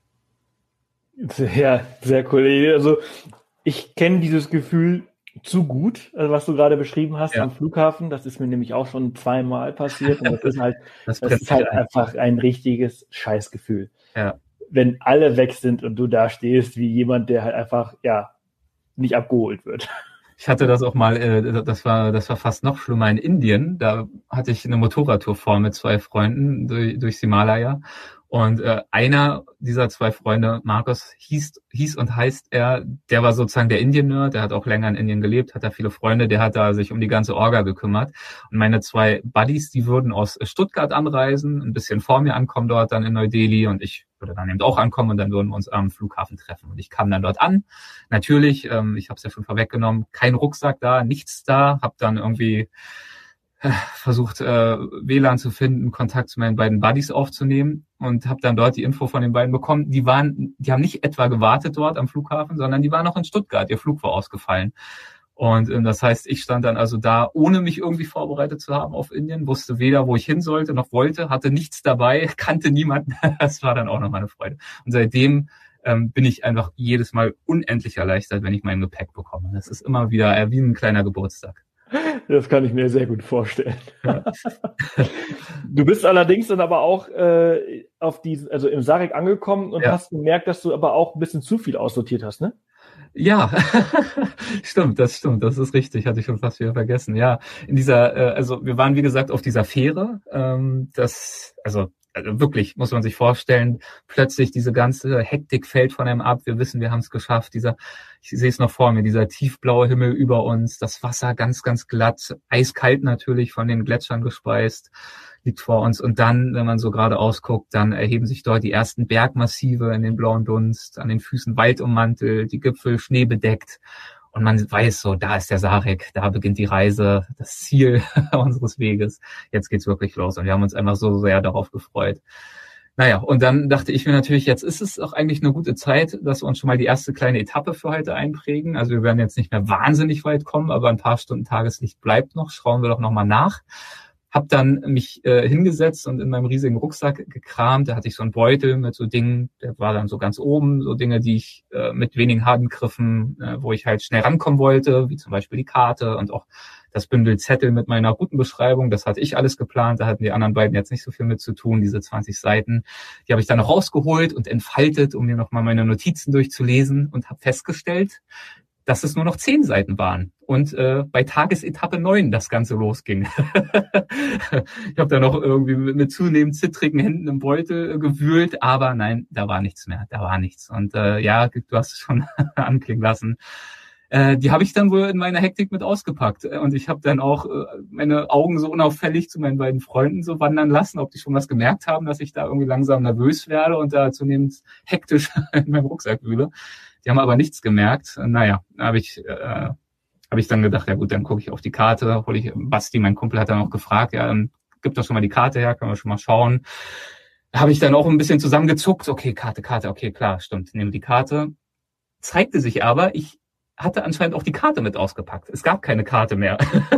können. Ja, sehr cool. Also ich kenne dieses Gefühl zu gut, was du gerade beschrieben hast, am Flughafen. Das ist mir nämlich auch schon 2-mal passiert. Und das ist halt einfach ein richtiges Scheißgefühl. Ja. Wenn alle weg sind und du da stehst wie jemand, der halt einfach, nicht abgeholt wird. Ich hatte das auch mal, das war fast noch schlimmer in Indien. Da hatte ich eine Motorradtour vor mit 2 Freunden durchs Himalaya. Und einer dieser 2 Freunde, Markus, hieß und heißt er, der war sozusagen der Indien-Nerd, der hat auch länger in Indien gelebt, hat da viele Freunde, der hat da sich um die ganze Orga gekümmert. Und meine 2 Buddies, die würden aus Stuttgart anreisen, ein bisschen vor mir ankommen dort dann in Neu-Delhi, und ich würde dann eben auch ankommen, und dann würden wir uns am Flughafen treffen. Und ich kam dann dort an. Natürlich, ich habe es ja schon vorweggenommen, kein Rucksack da, nichts da, habe dann irgendwie versucht, WLAN zu finden, Kontakt zu meinen beiden Buddies aufzunehmen, und habe dann dort die Info von den beiden bekommen. Die haben nicht etwa gewartet dort am Flughafen, sondern die waren noch in Stuttgart. Ihr Flug war ausgefallen. Und das heißt, ich stand dann also da, ohne mich irgendwie vorbereitet zu haben auf Indien, wusste weder, wo ich hin sollte noch wollte, hatte nichts dabei, kannte niemanden. Das war dann auch noch meine Freude. Und seitdem bin ich einfach jedes Mal unendlich erleichtert, wenn ich mein Gepäck bekomme. Das ist immer wieder wie ein kleiner Geburtstag. Das kann ich mir sehr gut vorstellen. Ja. Du bist allerdings dann aber auch also im Sarek angekommen und hast gemerkt, dass du aber auch ein bisschen zu viel aussortiert hast, ne? Ja, stimmt, das ist richtig, hatte ich schon fast wieder vergessen. Ja, in dieser, also wir waren wie gesagt auf dieser Fähre, also wirklich, muss man sich vorstellen, plötzlich diese ganze Hektik fällt von einem ab. Wir wissen, wir haben es geschafft. Ich sehe es noch vor mir, dieser tiefblaue Himmel über uns, das Wasser ganz, ganz glatt, eiskalt natürlich, von den Gletschern gespeist, liegt vor uns. Und dann, wenn man so geradeaus guckt, dann erheben sich dort die ersten Bergmassive in den blauen Dunst, an den Füßen Wald ummantelt, die Gipfel schneebedeckt. Und man weiß so, da ist der Sarek, da beginnt die Reise, das Ziel unseres Weges. Jetzt geht's wirklich los, und wir haben uns einfach so sehr darauf gefreut. Naja, und dann dachte ich mir natürlich, jetzt ist es auch eigentlich eine gute Zeit, dass wir uns schon mal die erste kleine Etappe für heute einprägen. Also wir werden jetzt nicht mehr wahnsinnig weit kommen, aber ein paar Stunden Tageslicht bleibt noch. Schauen wir doch nochmal nach. Hab dann mich hingesetzt und in meinem riesigen Rucksack gekramt. Da hatte ich so einen Beutel mit so Dingen, der war dann so ganz oben, so Dinge, die ich mit wenigen Handgriffen, wo ich halt schnell rankommen wollte, wie zum Beispiel die Karte und auch das Bündel Zettel mit meiner Routenbeschreibung. Das hatte ich alles geplant. Da hatten die anderen beiden jetzt nicht so viel mit zu tun, diese 20 Seiten. Die habe ich dann noch rausgeholt und entfaltet, um mir nochmal meine Notizen durchzulesen und habe festgestellt, dass es nur noch 10 Seiten waren und bei Tagesetappe 9 das Ganze losging. Ich habe dann noch irgendwie mit zunehmend zittrigen Händen im Beutel gewühlt, aber nein, da war nichts mehr, da war nichts. Und ja, du hast es schon anklingen lassen. Die habe ich dann wohl in meiner Hektik mit ausgepackt. Und ich habe dann auch meine Augen so unauffällig zu meinen beiden Freunden so wandern lassen, ob die schon was gemerkt haben, dass ich da irgendwie langsam nervös werde und da zunehmend hektisch in meinem Rucksack wühle. Die haben aber nichts gemerkt. Naja, habe ich dann gedacht, ja gut, dann gucke ich auf die Karte, hole ich Basti, mein Kumpel, hat dann auch gefragt, ja, gib doch schon mal die Karte her, können wir schon mal schauen. Da habe ich dann auch ein bisschen zusammengezuckt, okay, Karte, okay, klar, stimmt, nehme die Karte. Zeigte sich aber, ich hatte anscheinend auch die Karte mit ausgepackt. Es gab keine Karte mehr.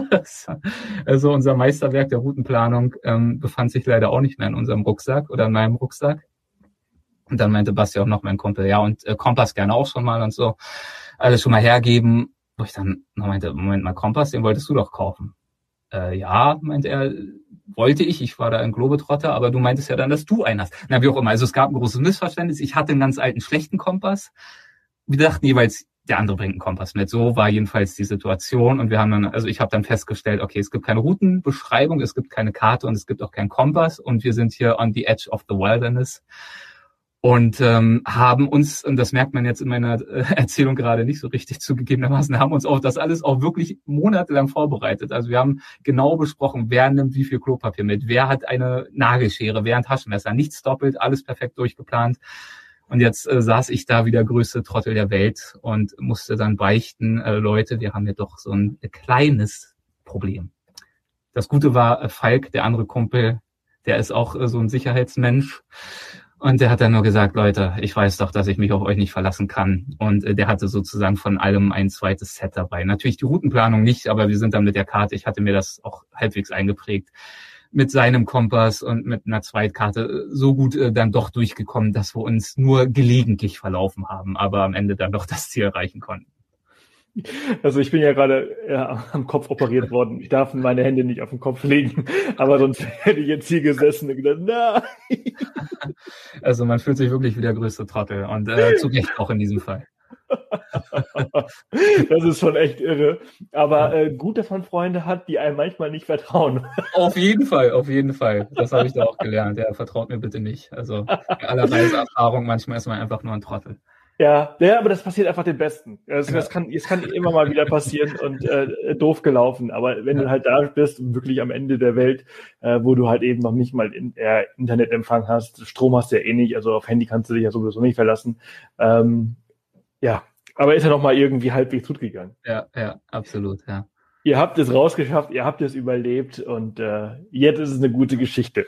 Also unser Meisterwerk der Routenplanung befand sich leider auch nicht mehr in unserem Rucksack oder in meinem Rucksack. Und dann meinte Basti auch noch, mein Kumpel, ja, und Kompass gerne auch schon mal und so. Alles schon mal hergeben. Wo ich dann noch meinte, Moment mal, Kompass, den wolltest du doch kaufen. Ja, meinte er, wollte ich. Ich war da ein Globetrotter, aber du meintest ja dann, dass du einen hast. Na, wie auch immer. Also es gab ein großes Missverständnis. Ich hatte einen ganz alten, schlechten Kompass. Wir dachten jeweils, der andere bringt einen Kompass mit. So war jedenfalls die Situation. Und wir haben dann, also ich habe dann festgestellt, okay, es gibt keine Routenbeschreibung, es gibt keine Karte und es gibt auch keinen Kompass. Und wir sind hier on the edge of the wilderness. Und haben uns, und das merkt man jetzt in meiner Erzählung gerade nicht so richtig zugegebenermaßen, haben uns auf das alles auch wirklich monatelang vorbereitet. Also wir haben genau besprochen, wer nimmt wie viel Klopapier mit, wer hat eine Nagelschere, wer ein Taschenmesser, nichts doppelt, alles perfekt durchgeplant. Und jetzt saß ich da wie der größte Trottel der Welt und musste dann beichten, Leute, wir haben hier doch so ein kleines Problem. Das Gute war, Falk, der andere Kumpel, der ist auch so ein Sicherheitsmensch. Und der hat dann nur gesagt, Leute, ich weiß doch, dass ich mich auf euch nicht verlassen kann. Und der hatte sozusagen von allem ein zweites Set dabei. Natürlich die Routenplanung nicht, aber wir sind dann mit der Karte, ich hatte mir das auch halbwegs eingeprägt, mit seinem Kompass und mit einer Zweitkarte so gut dann doch durchgekommen, dass wir uns nur gelegentlich verlaufen haben, aber am Ende dann doch das Ziel erreichen konnten. Also ich bin ja gerade am Kopf operiert worden. Ich darf meine Hände nicht auf den Kopf legen, aber sonst hätte ich jetzt hier gesessen und gedacht, nein. Also man fühlt sich wirklich wie der größte Trottel und zu Recht auch in diesem Fall. Das ist schon echt irre. Aber gut, dass man Freunde hat, die einem manchmal nicht vertrauen. Auf jeden Fall. Das habe ich da auch gelernt. Ja, vertraut mir bitte nicht. Also bei aller Reiseerfahrung, manchmal ist man einfach nur ein Trottel. Ja, aber das passiert einfach den Besten. Das kann immer mal wieder passieren und doof gelaufen. Aber wenn du halt da bist, wirklich am Ende der Welt, wo du halt eben noch nicht mal Internetempfang hast, Strom hast du ja eh nicht, also auf Handy kannst du dich ja sowieso nicht verlassen. Ja, aber ist ja noch mal irgendwie halbwegs gut gegangen. Ja, absolut, ja. Ihr habt es rausgeschafft, ihr habt es überlebt und jetzt ist es eine gute Geschichte.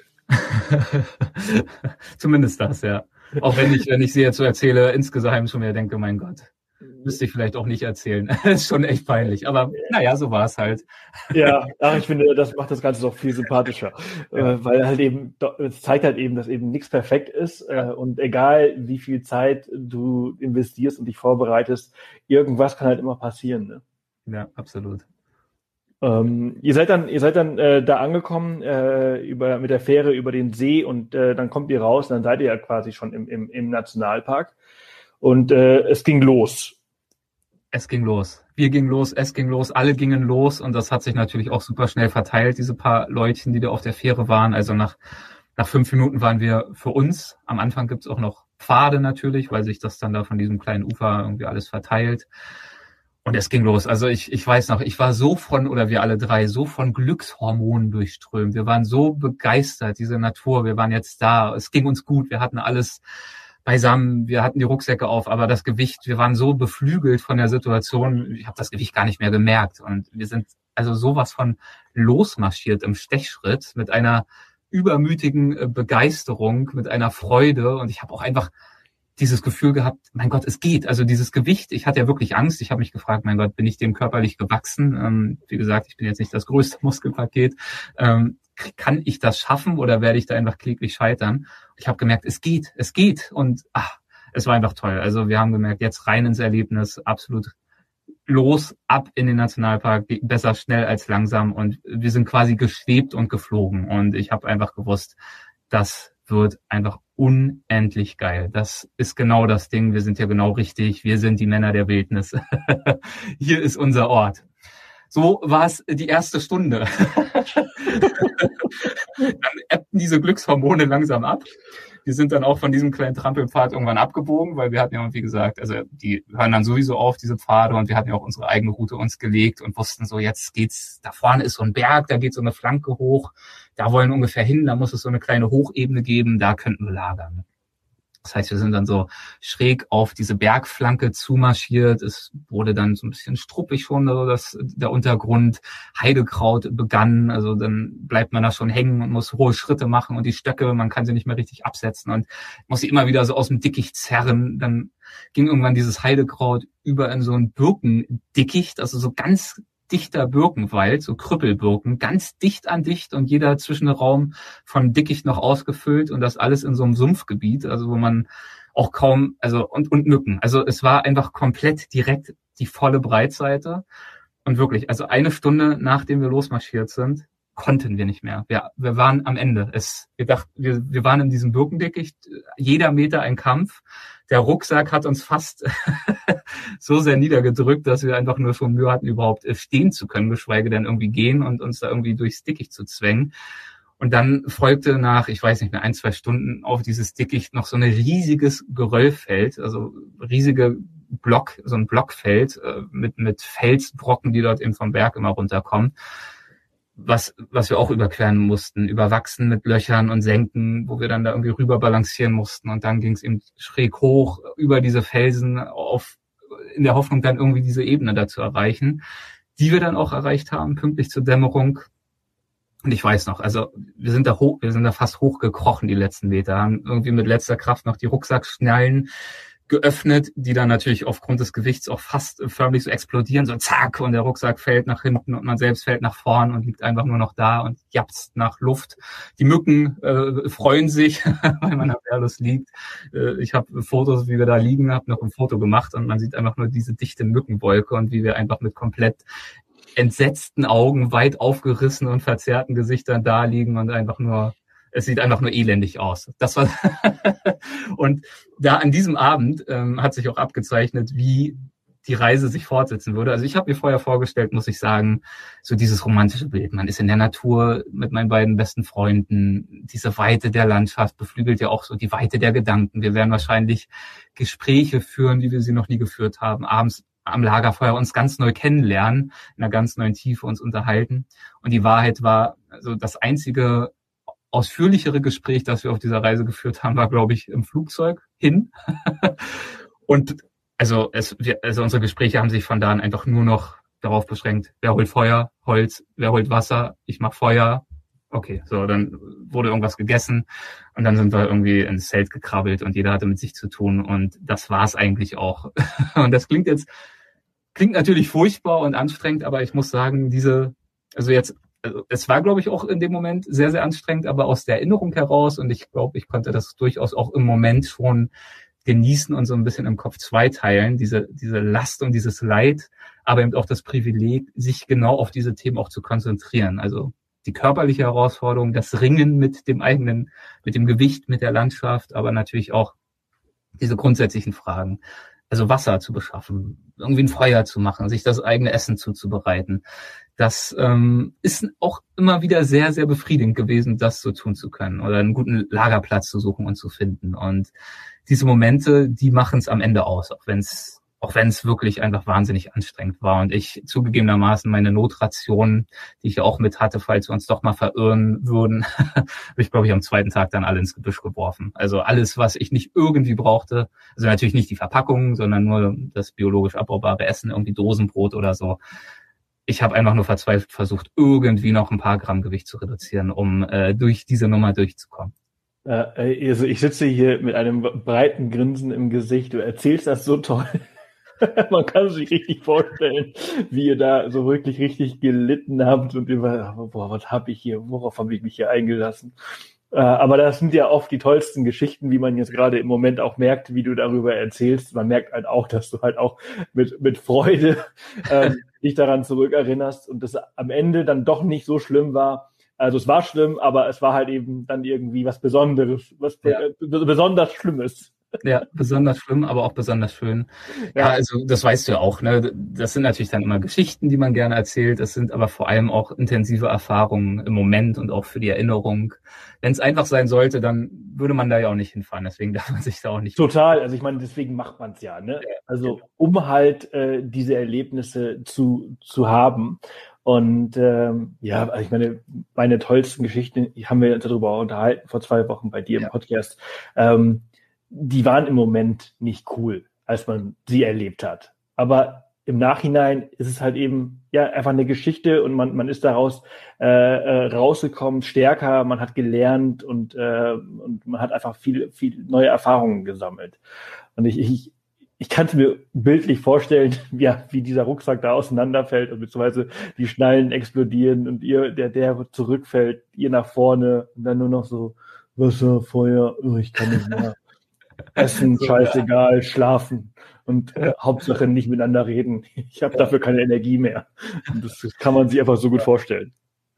Zumindest das, ja. Auch wenn ich sie jetzt so erzähle, insgeheim schon wieder denke, mein Gott, müsste ich vielleicht auch nicht erzählen. Ist schon echt peinlich. Aber naja, so war es halt. Ja, ich finde, das macht das Ganze doch viel sympathischer. Weil halt eben, es zeigt halt eben, dass eben nichts perfekt ist. Und egal, wie viel Zeit du investierst und dich vorbereitest, irgendwas kann halt immer passieren. Ne? Ja, absolut. Ihr seid dann da angekommen mit der Fähre über den See und dann kommt ihr raus und dann seid ihr ja quasi schon im Nationalpark und es ging los. Es ging los. Wir gingen los, es ging los, alle gingen los und das hat sich natürlich auch super schnell verteilt, diese paar Leutchen, die da auf der Fähre waren. Also nach 5 Minuten waren wir für uns. Am Anfang gibt's auch noch Pfade natürlich, weil sich das dann da von diesem kleinen Ufer irgendwie alles verteilt. Und es ging los. Also ich weiß noch, ich war wir alle drei, so von Glückshormonen durchströmt. Wir waren so begeistert, diese Natur. Wir waren jetzt da. Es ging uns gut. Wir hatten alles beisammen. Wir hatten die Rucksäcke auf. Aber das Gewicht, wir waren so beflügelt von der Situation. Ich habe das Gewicht gar nicht mehr gemerkt. Und wir sind also sowas von losmarschiert im Stechschritt mit einer übermütigen Begeisterung, mit einer Freude. Und ich habe auch einfach dieses Gefühl gehabt, mein Gott, es geht. Also dieses Gewicht, ich hatte ja wirklich Angst. Ich habe mich gefragt, mein Gott, bin ich dem körperlich gewachsen? Wie gesagt, ich bin jetzt nicht das größte Muskelpaket. kann ich das schaffen oder werde ich da einfach kläglich scheitern? Und ich habe gemerkt, es geht und es war einfach toll. Also wir haben gemerkt, jetzt rein ins Erlebnis, absolut los, ab in den Nationalpark, besser schnell als langsam und wir sind quasi geschwebt und geflogen und ich habe einfach gewusst, das wird einfach unendlich geil. Das ist genau das Ding, wir sind ja genau richtig, wir sind die Männer der Wildnis. Hier ist unser Ort. So war es die erste Stunde. Dann ebbten diese Glückshormone langsam ab. Wir sind dann auch von diesem kleinen Trampelpfad irgendwann abgebogen, weil wir hatten ja, wie gesagt, also die hören dann sowieso auf, diese Pfade, und wir hatten ja auch unsere eigene Route uns gelegt und wussten so, jetzt geht's, da vorne ist so ein Berg, da geht so eine Flanke hoch, da wollen wir ungefähr hin, da muss es so eine kleine Hochebene geben, da könnten wir lagern. Das heißt, wir sind dann so schräg auf diese Bergflanke zumarschiert. Es wurde dann so ein bisschen struppig schon, also der Untergrund, Heidekraut begann. Also dann bleibt man da schon hängen und muss hohe Schritte machen und die Stöcke, man kann sie nicht mehr richtig absetzen und muss sie immer wieder so aus dem Dickicht zerren. Dann ging irgendwann dieses Heidekraut über in so ein Birkendickicht, also so ganz dichter Birkenwald, so Krüppelbirken, ganz dicht an dicht und jeder Zwischenraum von Dickicht noch ausgefüllt und das alles in so einem Sumpfgebiet, also wo man auch kaum, also und Mücken. Also es war einfach komplett direkt die volle Breitseite und wirklich, also eine Stunde nachdem wir losmarschiert sind, konnten wir nicht mehr. Wir waren am Ende. Wir waren in diesem Birkendickicht, jeder Meter ein Kampf. Der Rucksack hat uns fast so sehr niedergedrückt, dass wir einfach nur schon Mühe hatten, überhaupt stehen zu können, geschweige denn irgendwie gehen und uns da irgendwie durchs Dickicht zu zwängen. Und dann folgte nach, ich weiß nicht mehr, 1-2 Stunden auf dieses Dickicht noch so ein riesiges Geröllfeld, also riesige so ein Blockfeld mit Felsbrocken, die dort eben vom Berg immer runterkommen. Was wir auch überqueren mussten, überwachsen mit Löchern und Senken, wo wir dann da irgendwie rüber balancieren mussten. Und dann ging es eben schräg hoch über diese Felsen in der Hoffnung, dann irgendwie diese Ebene da zu erreichen, die wir dann auch erreicht haben, pünktlich zur Dämmerung. Und ich weiß noch, also wir sind da fast hochgekrochen die letzten Meter, haben irgendwie mit letzter Kraft noch die Rucksackschnallen geöffnet, die dann natürlich aufgrund des Gewichts auch fast förmlich so explodieren, so zack, und der Rucksack fällt nach hinten und man selbst fällt nach vorn und liegt einfach nur noch da und japst nach Luft. Die Mücken freuen sich, weil man am Wehrlos liegt. Ich habe Fotos, wie wir da liegen, habe noch ein Foto gemacht und man sieht einfach nur diese dichte Mückenwolke und wie wir einfach mit komplett entsetzten Augen, weit aufgerissen und verzerrten Gesichtern da liegen und es sieht einfach nur elendig aus. Das war und da an diesem Abend hat sich auch abgezeichnet, wie die Reise sich fortsetzen würde. Also ich habe mir vorher vorgestellt, muss ich sagen, so dieses romantische Bild. Man ist in der Natur mit meinen beiden besten Freunden. Diese Weite der Landschaft beflügelt ja auch so die Weite der Gedanken. Wir werden wahrscheinlich Gespräche führen, wie wir sie noch nie geführt haben. Abends am Lagerfeuer uns ganz neu kennenlernen, in einer ganz neuen Tiefe uns unterhalten. Und die Wahrheit war, also das einzige ausführlichere Gespräch, das wir auf dieser Reise geführt haben, war, glaube ich, im Flugzeug hin. Und also unsere Gespräche haben sich von da an einfach nur noch darauf beschränkt, wer holt Feuer, Holz, wer holt Wasser, ich mach Feuer. Okay, so, dann wurde irgendwas gegessen und dann sind wir irgendwie ins Zelt gekrabbelt und jeder hatte mit sich zu tun und das war es eigentlich auch. Und das klingt natürlich furchtbar und anstrengend, aber ich muss sagen, es war, glaube ich, auch in dem Moment sehr, sehr anstrengend, aber aus der Erinnerung heraus und ich glaube, ich konnte das durchaus auch im Moment schon genießen und so ein bisschen im Kopf zweiteilen, diese Last und dieses Leid, aber eben auch das Privileg, sich genau auf diese Themen auch zu konzentrieren. Also die körperliche Herausforderung, das Ringen mit dem Gewicht, mit der Landschaft, aber natürlich auch diese grundsätzlichen Fragen. Also Wasser zu beschaffen, irgendwie ein Feuer zu machen, sich das eigene Essen zuzubereiten. Das ist auch immer wieder sehr, sehr befriedigend gewesen, das so tun zu können oder einen guten Lagerplatz zu suchen und zu finden. Und diese Momente, die machen es am Ende aus, auch wenn es wirklich einfach wahnsinnig anstrengend war. Und ich zugegebenermaßen meine Notration, die ich ja auch mit hatte, falls wir uns doch mal verirren würden, habe ich, glaube ich, am zweiten Tag dann alle ins Gebüsch geworfen. Also alles, was ich nicht irgendwie brauchte, also natürlich nicht die Verpackung, sondern nur das biologisch abbaubare Essen, irgendwie Dosenbrot oder so. Ich habe einfach nur verzweifelt versucht, irgendwie noch ein paar Gramm Gewicht zu reduzieren, um durch diese Nummer durchzukommen. Also ich sitze hier mit einem breiten Grinsen im Gesicht. Du erzählst das so toll. Man kann sich richtig vorstellen, wie ihr da so wirklich richtig gelitten habt und immer, boah, was habe ich hier, worauf habe ich mich hier eingelassen? Aber das sind ja oft die tollsten Geschichten, wie man jetzt gerade im Moment auch merkt, wie du darüber erzählst. Man merkt halt auch, dass du halt auch mit Freude dich daran zurückerinnerst und das am Ende dann doch nicht so schlimm war. Also es war schlimm, aber es war halt eben dann irgendwie was Besonderes, besonders Schlimmes. Ja, besonders schlimm, aber auch besonders schön. Ja, also das weißt du ja auch, ne? Das sind natürlich dann immer Geschichten, die man gerne erzählt. Das sind aber vor allem auch intensive Erfahrungen im Moment und auch für die Erinnerung. Wenn es einfach sein sollte, dann würde man da ja auch nicht hinfahren. Deswegen darf man sich da auch nicht. Total. Also ich meine, deswegen macht man es ja, ne? Also um halt diese Erlebnisse zu haben. Und ja, also ich meine tollsten Geschichten, die haben wir uns darüber unterhalten vor 2 Wochen bei dir im Podcast. Die waren im Moment nicht cool, als man sie erlebt hat. Aber im Nachhinein ist es halt eben ja einfach eine Geschichte und man ist daraus rausgekommen, stärker, man hat gelernt und man hat einfach viel neue Erfahrungen gesammelt. Und ich kann es mir bildlich vorstellen, ja, wie dieser Rucksack da auseinanderfällt und beziehungsweise die Schnallen explodieren und der zurückfällt, ihr nach vorne und dann nur noch so Wasser, Feuer, ich kann nicht mehr. Essen, scheißegal, schlafen und Hauptsache nicht miteinander reden. Ich habe dafür keine Energie mehr. Und das kann man sich einfach so gut vorstellen.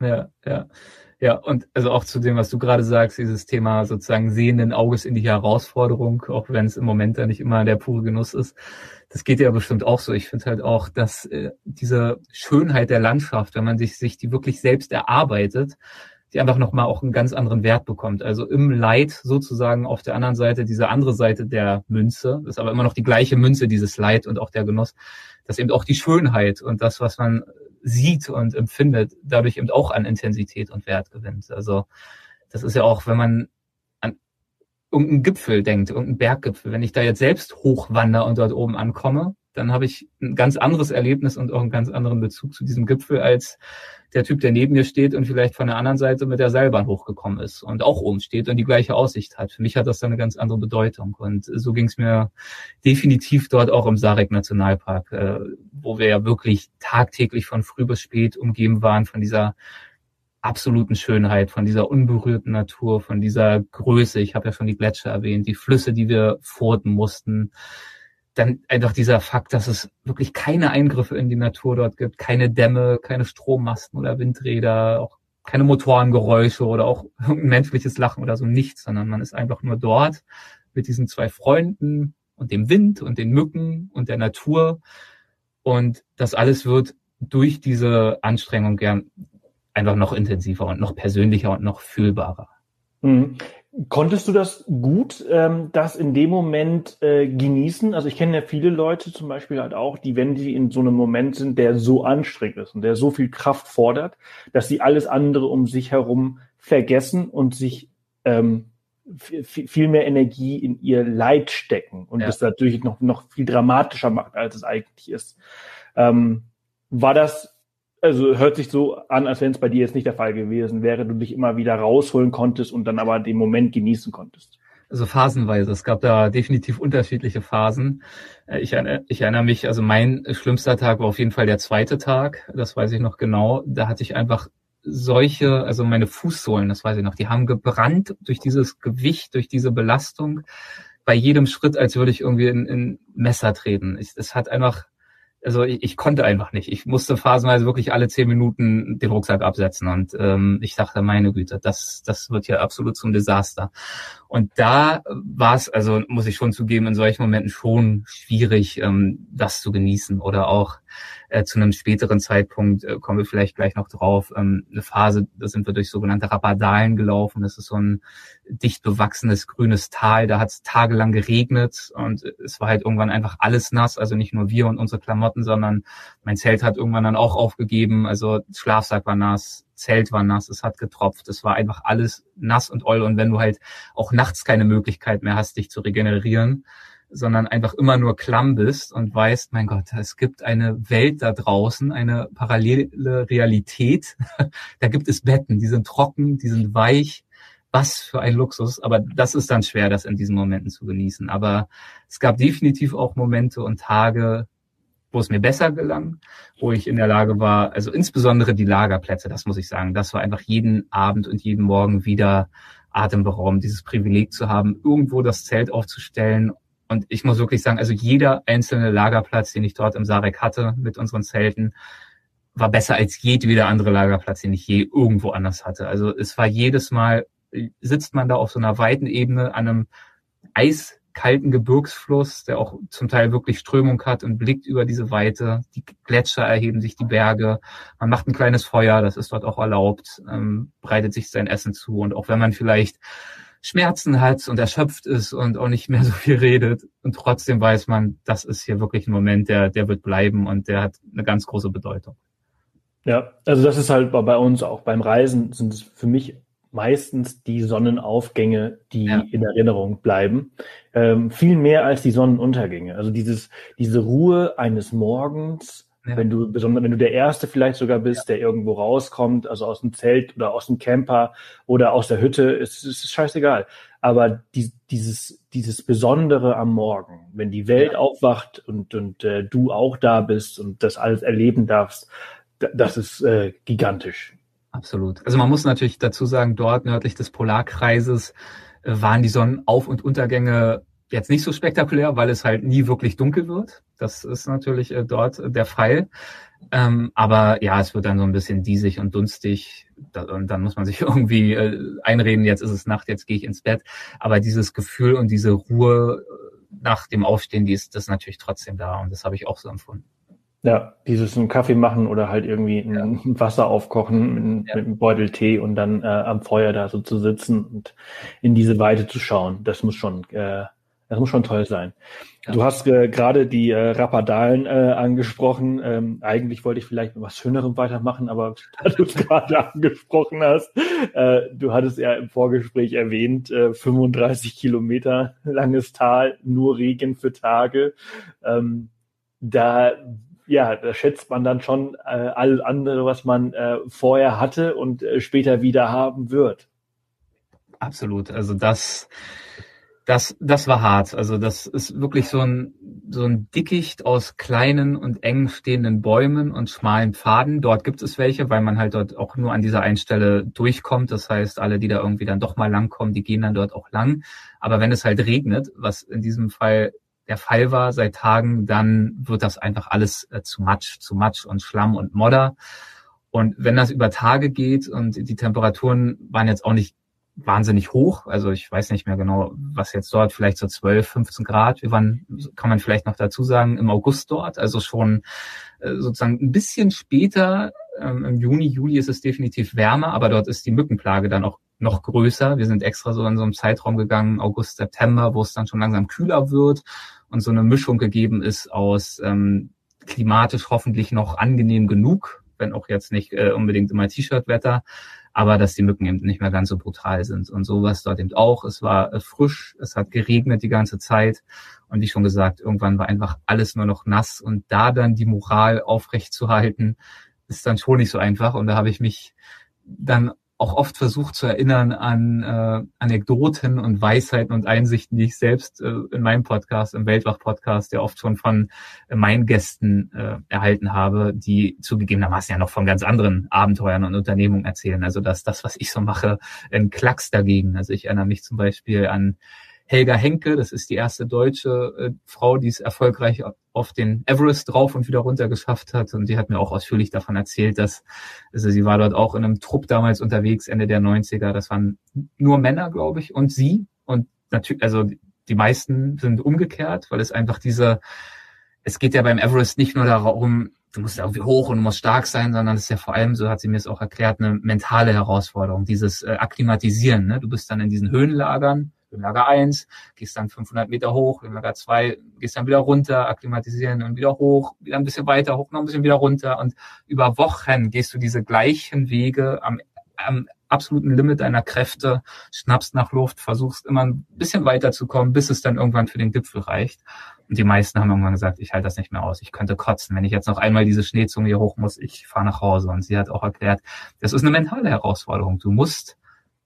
Ja, und also auch zu dem, was du gerade sagst, dieses Thema sozusagen sehenden Auges in die Herausforderung, auch wenn es im Moment da nicht immer der pure Genuss ist. Das geht ja bestimmt auch so. Ich finde halt auch, dass diese Schönheit der Landschaft, wenn man sich die wirklich selbst erarbeitet, die einfach nochmal auch einen ganz anderen Wert bekommt. Also im Leid sozusagen auf der anderen Seite, diese andere Seite der Münze, ist aber immer noch die gleiche Münze, dieses Leid und auch der Genuss, dass eben auch die Schönheit und das, was man sieht und empfindet, dadurch eben auch an Intensität und Wert gewinnt. Also das ist ja auch, wenn man an irgendeinen Gipfel denkt, irgendeinen Berggipfel, wenn ich da jetzt selbst hochwandere und dort oben ankomme, dann habe ich ein ganz anderes Erlebnis und auch einen ganz anderen Bezug zu diesem Gipfel als der Typ, der neben mir steht und vielleicht von der anderen Seite mit der Seilbahn hochgekommen ist und auch oben steht und die gleiche Aussicht hat. Für mich hat das dann eine ganz andere Bedeutung. Und so ging es mir definitiv dort auch im Sarek-Nationalpark, wo wir ja wirklich tagtäglich von früh bis spät umgeben waren von dieser absoluten Schönheit, von dieser unberührten Natur, von dieser Größe. Ich habe ja schon die Gletscher erwähnt, die Flüsse, die wir furten mussten. Dann einfach dieser Fakt, dass es wirklich keine Eingriffe in die Natur dort gibt, keine Dämme, keine Strommasten oder Windräder, auch keine Motorengeräusche oder auch ein menschliches Lachen oder so, nichts, sondern man ist einfach nur dort mit diesen 2 Freunden und dem Wind und den Mücken und der Natur. Und das alles wird durch diese Anstrengung gern einfach noch intensiver und noch persönlicher und noch fühlbarer. Mhm. Konntest du das gut, das in dem Moment genießen? Also ich kenne ja viele Leute zum Beispiel halt auch, die, wenn die in so einem Moment sind, der so anstrengend ist und der so viel Kraft fordert, dass sie alles andere um sich herum vergessen und sich viel mehr Energie in ihr Leid stecken und das natürlich noch viel dramatischer macht, als es eigentlich ist. War das, also hört sich so an, als wenn es bei dir jetzt nicht der Fall gewesen wäre, du dich immer wieder rausholen konntest und dann aber den Moment genießen konntest? Also phasenweise. Es gab da definitiv unterschiedliche Phasen. Ich erinnere mich, also mein schlimmster Tag war auf jeden Fall der 2. Tag. Das weiß ich noch genau. Da hatte ich einfach also meine Fußsohlen, das weiß ich noch, die haben gebrannt durch dieses Gewicht, durch diese Belastung. Bei jedem Schritt, als würde ich irgendwie in Messer treten. Es hat einfach, also ich konnte einfach nicht. Ich musste phasenweise wirklich alle 10 Minuten den Rucksack absetzen und ich dachte, meine Güte, das wird ja absolut zum Desaster. Und da war es, also muss ich schon zugeben, in solchen Momenten schon schwierig, das zu genießen oder auch zu einem späteren Zeitpunkt, kommen wir vielleicht gleich noch drauf, eine Phase, da sind wir durch sogenannte Rappadalen gelaufen. Das ist so ein dicht bewachsenes grünes Tal. Da hat es tagelang geregnet und es war halt irgendwann einfach alles nass. Also nicht nur wir und unsere Klamotten, sondern mein Zelt hat irgendwann dann auch aufgegeben. Also Schlafsack war nass, Zelt war nass, es hat getropft. Es war einfach alles nass und oll. Und wenn du halt auch nachts keine Möglichkeit mehr hast, dich zu regenerieren, sondern einfach immer nur klamm bist und weißt, mein Gott, es gibt eine Welt da draußen, eine parallele Realität. Da gibt es Betten, die sind trocken, die sind weich. was für ein Luxus. Aber das ist dann schwer, das in diesen Momenten zu genießen. Aber es gab definitiv auch Momente und Tage, wo es mir besser gelang, wo ich in der Lage war, also insbesondere die Lagerplätze, das muss ich sagen, das war einfach jeden Abend und jeden Morgen wieder atemberaubend, dieses Privileg zu haben, irgendwo das Zelt aufzustellen. Und ich muss wirklich sagen, also jeder einzelne Lagerplatz, den ich dort im Sarek hatte mit unseren Zelten, war besser als jedweder andere Lagerplatz, den ich je irgendwo anders hatte. Also es war jedes Mal, sitzt man da auf so einer weiten Ebene an einem eiskalten Gebirgsfluss, der auch zum Teil wirklich Strömung hat und blickt über diese Weite. Die Gletscher erheben sich, die Berge. Man macht ein kleines Feuer, das ist dort auch erlaubt, bereitet sich sein Essen zu. Und auch wenn man vielleicht Schmerzen hat und erschöpft ist und auch nicht mehr so viel redet, und trotzdem weiß man, das ist hier wirklich ein Moment, der wird bleiben und der hat eine ganz große Bedeutung. Ja, also das ist halt bei uns auch beim Reisen, sind es für mich meistens die Sonnenaufgänge, die in Erinnerung bleiben. Viel mehr als die Sonnenuntergänge. Also diese Ruhe eines Morgens, wenn du der Erste vielleicht sogar bist, der irgendwo rauskommt, also aus dem Zelt oder aus dem Camper oder aus der Hütte, ist scheißegal. Aber dieses Besondere am Morgen, wenn die Welt aufwacht und du auch da bist und das alles erleben darfst, das ist gigantisch. Absolut. Also man muss natürlich dazu sagen, dort nördlich des Polarkreises waren die Sonnenauf- und Untergänge jetzt nicht so spektakulär, weil es halt nie wirklich dunkel wird. Das ist natürlich dort der Fall. Aber ja, es wird dann so ein bisschen diesig und dunstig. Und dann muss man sich irgendwie einreden, jetzt ist es Nacht, jetzt gehe ich ins Bett. Aber dieses Gefühl und diese Ruhe nach dem Aufstehen, das ist natürlich trotzdem da. Und das habe ich auch so empfunden. Ja, dieses einen Kaffee machen oder halt irgendwie ein Wasser aufkochen mit einem Beutel Tee und dann am Feuer da so zu sitzen und in diese Weite zu schauen, das muss schon toll sein. Ja. Du hast gerade die Rapadalen angesprochen. Eigentlich wollte ich vielleicht mit was Schönerem weitermachen, aber da du es gerade angesprochen hast, du hattest ja im Vorgespräch erwähnt, 35 Kilometer langes Tal, nur Regen für Tage. Da schätzt man dann schon alles andere, was man vorher hatte und später wieder haben wird. Absolut. Also das war hart. Also das ist wirklich so ein Dickicht aus kleinen und eng stehenden Bäumen und schmalen Pfaden. Dort gibt es welche, weil man halt dort auch nur an dieser einen Stelle durchkommt. Das heißt, alle, die da irgendwie dann doch mal langkommen, die gehen dann dort auch lang. Aber wenn es halt regnet, was in diesem Fall der Fall war seit Tagen, dann wird das einfach alles zu Matsch und Schlamm und Modder. Und wenn das über Tage geht und die Temperaturen waren jetzt auch nicht wahnsinnig hoch, also ich weiß nicht mehr genau, was jetzt dort, vielleicht so 12, 15 Grad. Wir waren, kann man vielleicht noch dazu sagen, im August dort, also schon sozusagen ein bisschen später, im Juni, Juli ist es definitiv wärmer, aber dort ist die Mückenplage dann auch noch größer. Wir sind extra so in so einem Zeitraum gegangen, August, September, wo es dann schon langsam kühler wird und so eine Mischung gegeben ist aus klimatisch hoffentlich noch angenehm genug, wenn auch jetzt nicht unbedingt immer T-Shirt-Wetter, aber dass die Mücken eben nicht mehr ganz so brutal sind. Und sowas dort eben auch. Es war frisch, es hat geregnet die ganze Zeit. Und wie schon gesagt, irgendwann war einfach alles nur noch nass. Und da dann die Moral aufrecht zu halten, ist dann schon nicht so einfach. Und da habe ich mich dann auch oft versucht zu erinnern an Anekdoten und Weisheiten und Einsichten, die ich selbst in meinem Podcast, im Weltwach-Podcast, ja oft schon von meinen Gästen erhalten habe, die zugegebenermaßen ja noch von ganz anderen Abenteuern und Unternehmungen erzählen. Also dass das, was ich so mache, ein Klacks dagegen. Also ich erinnere mich zum Beispiel an Helga Henke, das ist die erste deutsche Frau, die es erfolgreich auf den Everest drauf und wieder runter geschafft hat. Und die hat mir auch ausführlich davon erzählt, dass, also sie war dort auch in einem Trupp damals unterwegs, Ende der 90er. Das waren nur Männer, glaube ich, und sie. Und natürlich, also die meisten sind umgekehrt, weil es einfach es geht ja beim Everest nicht nur darum, du musst irgendwie hoch und du musst stark sein, sondern es ist ja vor allem, so hat sie mir es auch erklärt, eine mentale Herausforderung, dieses Akklimatisieren. Ne? Du bist dann in diesen Höhenlagern, Höhenlager 1, gehst dann 500 Meter hoch, Höhenlager 2, gehst dann wieder runter, akklimatisieren und wieder hoch, wieder ein bisschen weiter hoch, noch ein bisschen wieder runter. Und über Wochen gehst du diese gleichen Wege am absoluten Limit deiner Kräfte, schnappst nach Luft, versuchst immer ein bisschen weiterzukommen, bis es dann irgendwann für den Gipfel reicht. Und die meisten haben irgendwann gesagt, ich halte das nicht mehr aus, ich könnte kotzen. Wenn ich jetzt noch einmal diese Schneezunge hier hoch muss, ich fahre nach Hause. Und sie hat auch erklärt, das ist eine mentale Herausforderung. Du musst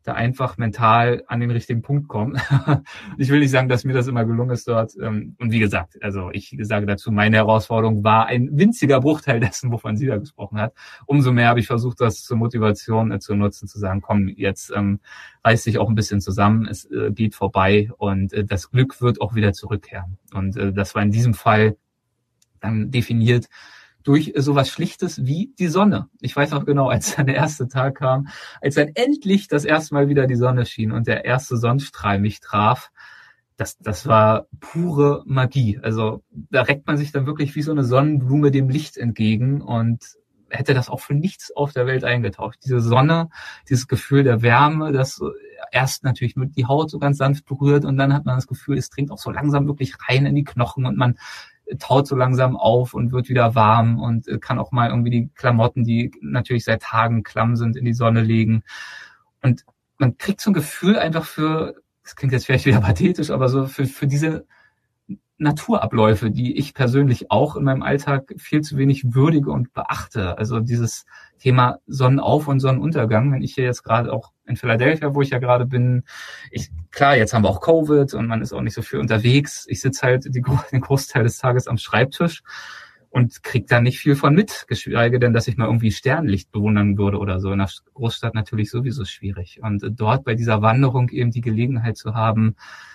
da einfach mental an den richtigen Punkt kommen. Ich will nicht sagen, dass mir das immer gelungen ist dort. Und wie gesagt, also ich sage dazu, meine Herausforderung war ein winziger Bruchteil dessen, wovon sie da gesprochen hat. Umso mehr habe ich versucht, das zur Motivation zu nutzen, zu sagen, komm, jetzt reiß dich auch ein bisschen zusammen, es geht vorbei und das Glück wird auch wieder zurückkehren. Und das war in diesem Fall dann definiert durch sowas Schlichtes wie die Sonne. Ich weiß auch genau, als dann der erste Tag kam, als dann endlich das erste Mal wieder die Sonne schien und der erste Sonnenstrahl mich traf, das war pure Magie. Also da reckt man sich dann wirklich wie so eine Sonnenblume dem Licht entgegen und hätte das auch für nichts auf der Welt eingetauscht. Diese Sonne, dieses Gefühl der Wärme, das erst natürlich mit die Haut so ganz sanft berührt und dann hat man das Gefühl, es dringt auch so langsam wirklich rein in die Knochen und man taut so langsam auf und wird wieder warm und kann auch mal irgendwie die Klamotten, die natürlich seit Tagen klamm sind, in die Sonne legen. Und man kriegt so ein Gefühl einfach für, das klingt jetzt vielleicht wieder pathetisch, aber so für diese Naturabläufe, die ich persönlich auch in meinem Alltag viel zu wenig würdige und beachte. Also dieses Thema Sonnenauf- und Sonnenuntergang, wenn ich hier jetzt gerade auch in Philadelphia, wo ich ja gerade bin, klar, jetzt haben wir auch Covid und man ist auch nicht so viel unterwegs. Ich sitze halt den Großteil des Tages am Schreibtisch und krieg da nicht viel von mit, geschweige denn, dass ich mal irgendwie Sternlicht bewundern würde oder so. In der Großstadt natürlich sowieso schwierig. Und dort bei dieser Wanderung eben die Gelegenheit zu haben,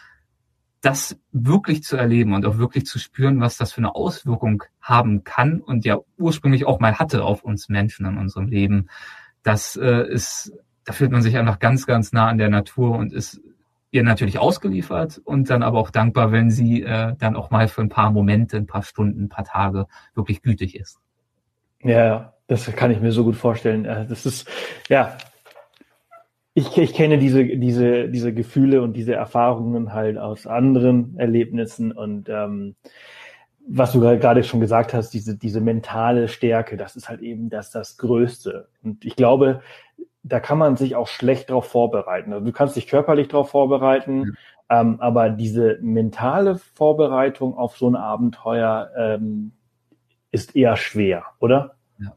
das wirklich zu erleben und auch wirklich zu spüren, was das für eine Auswirkung haben kann und ja ursprünglich auch mal hatte auf uns Menschen in unserem Leben. Da fühlt man sich einfach ganz, ganz nah an der Natur und ist ihr natürlich ausgeliefert und dann aber auch dankbar, wenn sie dann auch mal für ein paar Momente, ein paar Stunden, ein paar Tage wirklich gütig ist. Ja, das kann ich mir so gut vorstellen. Das ist, ja, ich kenne diese Gefühle und diese Erfahrungen halt aus anderen Erlebnissen und was du gerade schon gesagt hast, diese mentale Stärke, das ist halt eben das Größte. Und ich glaube, da kann man sich auch schlecht drauf vorbereiten. Also du kannst dich körperlich drauf vorbereiten, aber diese mentale Vorbereitung auf so ein Abenteuer ist eher schwer, oder?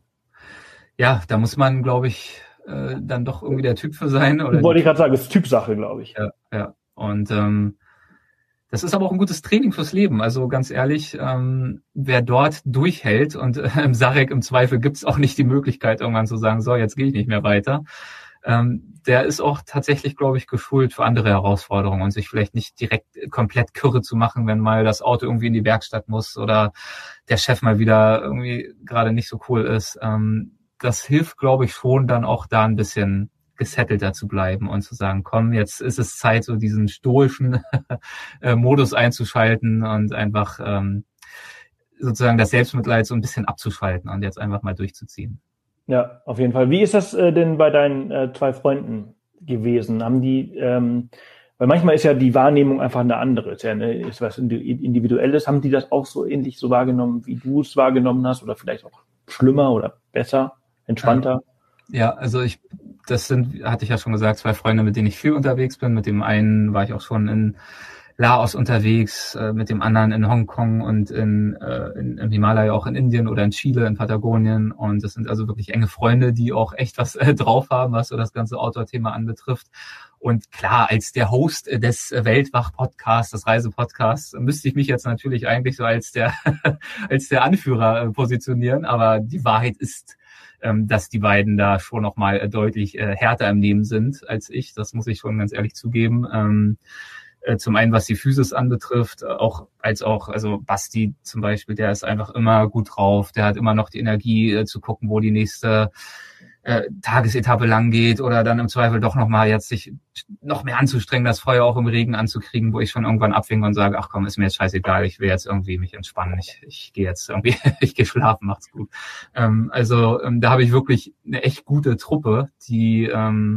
Ja, da muss man, glaube ich, dann doch irgendwie der Typ für sein. Oder wollte ich gerade sagen, das ist Typsache, glaube ich. Ja. Und das ist aber auch ein gutes Training fürs Leben. Also ganz ehrlich, wer dort durchhält und im Sarek im Zweifel gibt's auch nicht die Möglichkeit, irgendwann zu sagen, so, jetzt gehe ich nicht mehr weiter. Der ist auch tatsächlich, glaube ich, geschult für andere Herausforderungen und sich vielleicht nicht direkt komplett kirre zu machen, wenn mal das Auto irgendwie in die Werkstatt muss oder der Chef mal wieder irgendwie gerade nicht so cool ist. Das hilft, glaube ich, schon dann auch da ein bisschen gesettelter zu bleiben und zu sagen, komm, jetzt ist es Zeit, so diesen stoischen Modus einzuschalten und einfach sozusagen das Selbstmitleid so ein bisschen abzuschalten und jetzt einfach mal durchzuziehen. Ja, auf jeden Fall. Wie ist das denn bei deinen zwei Freunden gewesen? Haben die, weil manchmal ist ja die Wahrnehmung einfach eine andere, ist was Individuelles. Haben die das auch so ähnlich so wahrgenommen, wie du es wahrgenommen hast oder vielleicht auch schlimmer oder besser, entspannter? Ja, also hatte ich ja schon gesagt, zwei Freunde, mit denen ich viel unterwegs bin. Mit dem einen war ich auch schon in Laos unterwegs, mit dem anderen in Hongkong und im Himalaya, auch in Indien oder in Chile, in Patagonien. Und das sind also wirklich enge Freunde, die auch echt was drauf haben, was so das ganze Outdoor-Thema anbetrifft. Und klar, als der Host des Weltwach-Podcasts, des Reisepodcasts, müsste ich mich jetzt natürlich eigentlich so als der Anführer positionieren. Aber die Wahrheit ist, dass die beiden da schon noch mal deutlich härter im Leben sind als ich. Das muss ich schon ganz ehrlich zugeben. Zum einen, was die Physis anbetrifft, also Basti zum Beispiel, der ist einfach immer gut drauf. Der hat immer noch die Energie zu gucken, wo die nächste Tagesetappe lang geht oder dann im Zweifel doch noch mal jetzt sich noch mehr anzustrengen, das Feuer auch im Regen anzukriegen, wo ich schon irgendwann abwinke und sage, ach komm, ist mir jetzt scheißegal, ich will jetzt irgendwie mich entspannen, ich gehe jetzt irgendwie, ich gehe schlafen, macht's gut. Da habe ich wirklich eine echt gute Truppe, die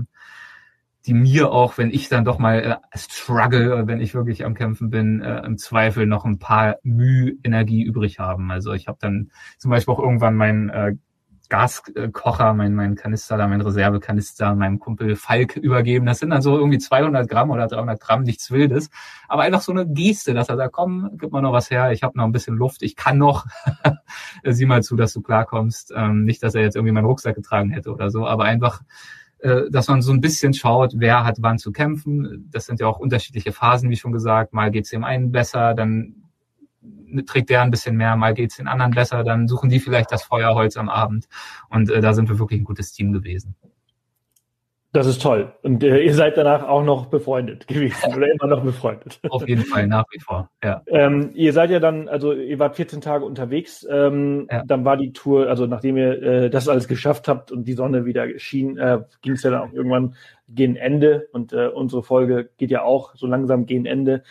mir auch, wenn ich dann doch mal struggle, wenn ich wirklich am Kämpfen bin, im Zweifel noch ein paar Energie übrig haben. Also ich habe dann zum Beispiel auch irgendwann meinen Gaskocher, mein Kanister, mein Reservekanister, meinem Kumpel Falk übergeben. Das sind dann so irgendwie 200 Gramm oder 300 Gramm, nichts Wildes. Aber einfach so eine Geste, dass er sagt, komm, gib mal noch was her, ich habe noch ein bisschen Luft, ich kann noch. Sieh mal zu, dass du klarkommst. Nicht, dass er jetzt irgendwie meinen Rucksack getragen hätte oder so, aber einfach dass man so ein bisschen schaut, wer hat wann zu kämpfen. Das sind ja auch unterschiedliche Phasen, wie schon gesagt. Mal geht's dem einen besser, dann trägt der ein bisschen mehr, mal geht's den anderen besser, dann suchen die vielleicht das Feuerholz am Abend. Und da sind wir wirklich ein gutes Team gewesen. Das ist toll. Und ihr seid danach auch noch befreundet gewesen oder immer noch befreundet. Auf jeden Fall, nach wie vor, ja. Ihr seid ja dann, also ihr wart 14 Tage unterwegs, Ja. dann war die Tour, also nachdem ihr das alles geschafft habt und die Sonne wieder schien, ging es ja dann auch irgendwann gegen Ende und unsere Folge geht ja auch so langsam gegen Ende.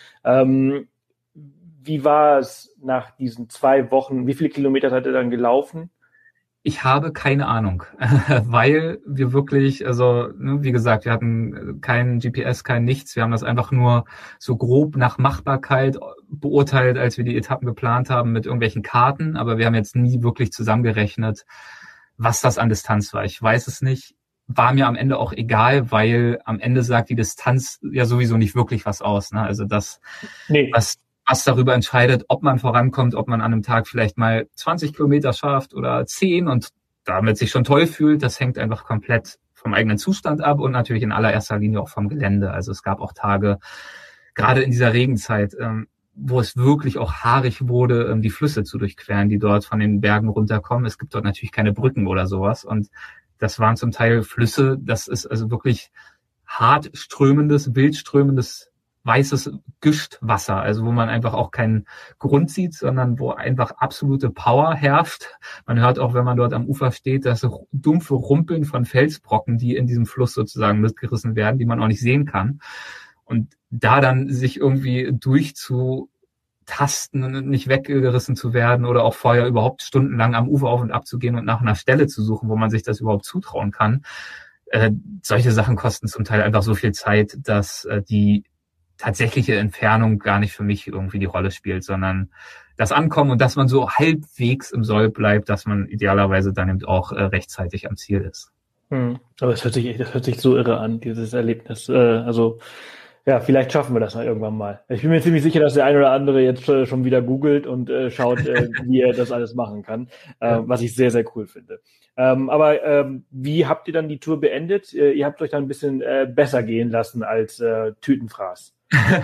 Wie war es nach diesen 2 Wochen? Wie viele Kilometer seid ihr dann gelaufen? Ich habe keine Ahnung, weil wir wirklich, also wie gesagt, wir hatten keinen GPS, kein nichts. Wir haben das einfach nur so grob nach Machbarkeit beurteilt, als wir die Etappen geplant haben mit irgendwelchen Karten. Aber wir haben jetzt nie wirklich zusammengerechnet, was das an Distanz war. Ich weiß es nicht. War mir am Ende auch egal, weil am Ende sagt die Distanz ja sowieso nicht wirklich was aus. Ne? Also das, was darüber entscheidet, ob man vorankommt, ob man an einem Tag vielleicht mal 20 Kilometer schafft oder 10 und damit sich schon toll fühlt, das hängt einfach komplett vom eigenen Zustand ab und natürlich in allererster Linie auch vom Gelände. Also es gab auch Tage, gerade in dieser Regenzeit, wo es wirklich auch haarig wurde, die Flüsse zu durchqueren, die dort von den Bergen runterkommen. Es gibt dort natürlich keine Brücken oder sowas und das waren zum Teil Flüsse, das ist also wirklich hart strömendes, wild strömendes weißes Gischtwasser, also wo man einfach auch keinen Grund sieht, sondern wo einfach absolute Power herrscht. Man hört auch, wenn man dort am Ufer steht, das dumpfe Rumpeln von Felsbrocken, die in diesem Fluss sozusagen mitgerissen werden, die man auch nicht sehen kann. Und da dann sich irgendwie durchzutasten und nicht weggerissen zu werden oder auch vorher überhaupt stundenlang am Ufer auf und ab zu gehen und nach einer Stelle zu suchen, wo man sich das überhaupt zutrauen kann. Solche Sachen kosten zum Teil einfach so viel Zeit, dass die tatsächliche Entfernung gar nicht für mich irgendwie die Rolle spielt, sondern das Ankommen und dass man so halbwegs im Soll bleibt, dass man idealerweise dann eben auch rechtzeitig am Ziel ist. Aber das hört sich so irre an, dieses Erlebnis. Also ja, vielleicht schaffen wir das mal irgendwann mal. Ich bin mir ziemlich sicher, dass der ein oder andere jetzt schon wieder googelt und schaut, wie er das alles machen kann, was ich sehr, sehr cool finde. Aber wie habt ihr dann die Tour beendet? Ihr habt euch dann ein bisschen besser gehen lassen als Tütenfraß.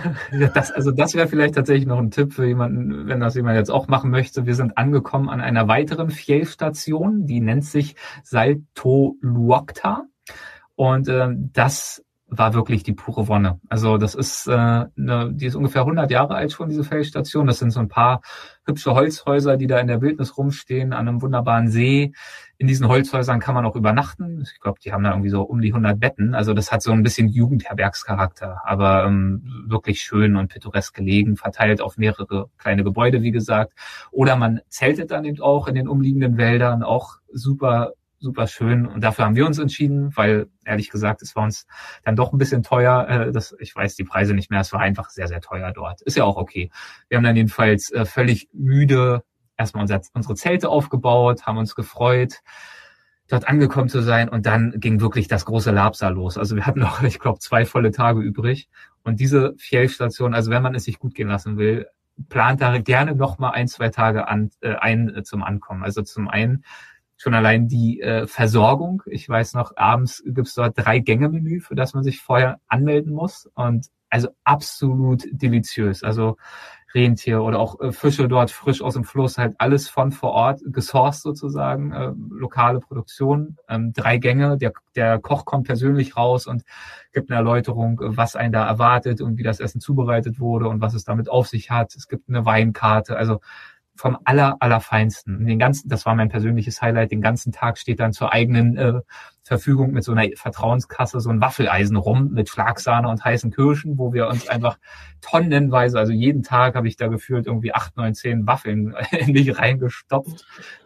Das wäre vielleicht tatsächlich noch ein Tipp für jemanden, wenn das jemand jetzt auch machen möchte. Wir sind angekommen an einer weiteren Fjellstation, die nennt sich Salto Luokta und das war wirklich die pure Wonne. Also das ist die ist ungefähr 100 Jahre alt schon, diese Felstation. Das sind so ein paar hübsche Holzhäuser, die da in der Wildnis rumstehen, an einem wunderbaren See. In diesen Holzhäusern kann man auch übernachten. Ich glaube, die haben da irgendwie so um die 100 Betten. Also das hat so ein bisschen Jugendherbergscharakter, aber wirklich schön und pittoresk gelegen, verteilt auf mehrere kleine Gebäude, wie gesagt. Oder man zeltet dann eben auch in den umliegenden Wäldern, auch super schön. Und dafür haben wir uns entschieden, weil, ehrlich gesagt, es war uns dann doch ein bisschen teuer. Ich weiß die Preise nicht mehr. Es war einfach sehr, sehr teuer dort. Ist ja auch okay. Wir haben dann jedenfalls völlig müde erstmal unsere Zelte aufgebaut, haben uns gefreut, dort angekommen zu sein. Und dann ging wirklich das große Labsal los. Also wir hatten noch, ich glaube, 2 volle Tage übrig. Und diese Fjellstation, also wenn man es sich gut gehen lassen will, plant da gerne noch mal 1-2 Tage zum Ankommen. Also zum einen schon allein die Versorgung. Ich weiß noch, abends gibt's dort 3-Gänge-Menü, für das man sich vorher anmelden muss. Und also absolut deliziös. Also Rentier oder auch Fische dort frisch aus dem Fluss, halt alles von vor Ort gesourced sozusagen, lokale Produktion. 3 Gänge, der Koch kommt persönlich raus und gibt eine Erläuterung, was einen da erwartet und wie das Essen zubereitet wurde und was es damit auf sich hat. Es gibt eine Weinkarte, also vom allerfeinsten. Das war mein persönliches Highlight. Den ganzen Tag steht dann zur eigenen Verfügung mit so einer Vertrauenskasse so ein Waffeleisen rum mit Schlagsahne und heißen Kirschen, wo wir uns einfach tonnenweise, also jeden Tag habe ich da gefühlt irgendwie 8, 9, 10 Waffeln in mich reingestopft.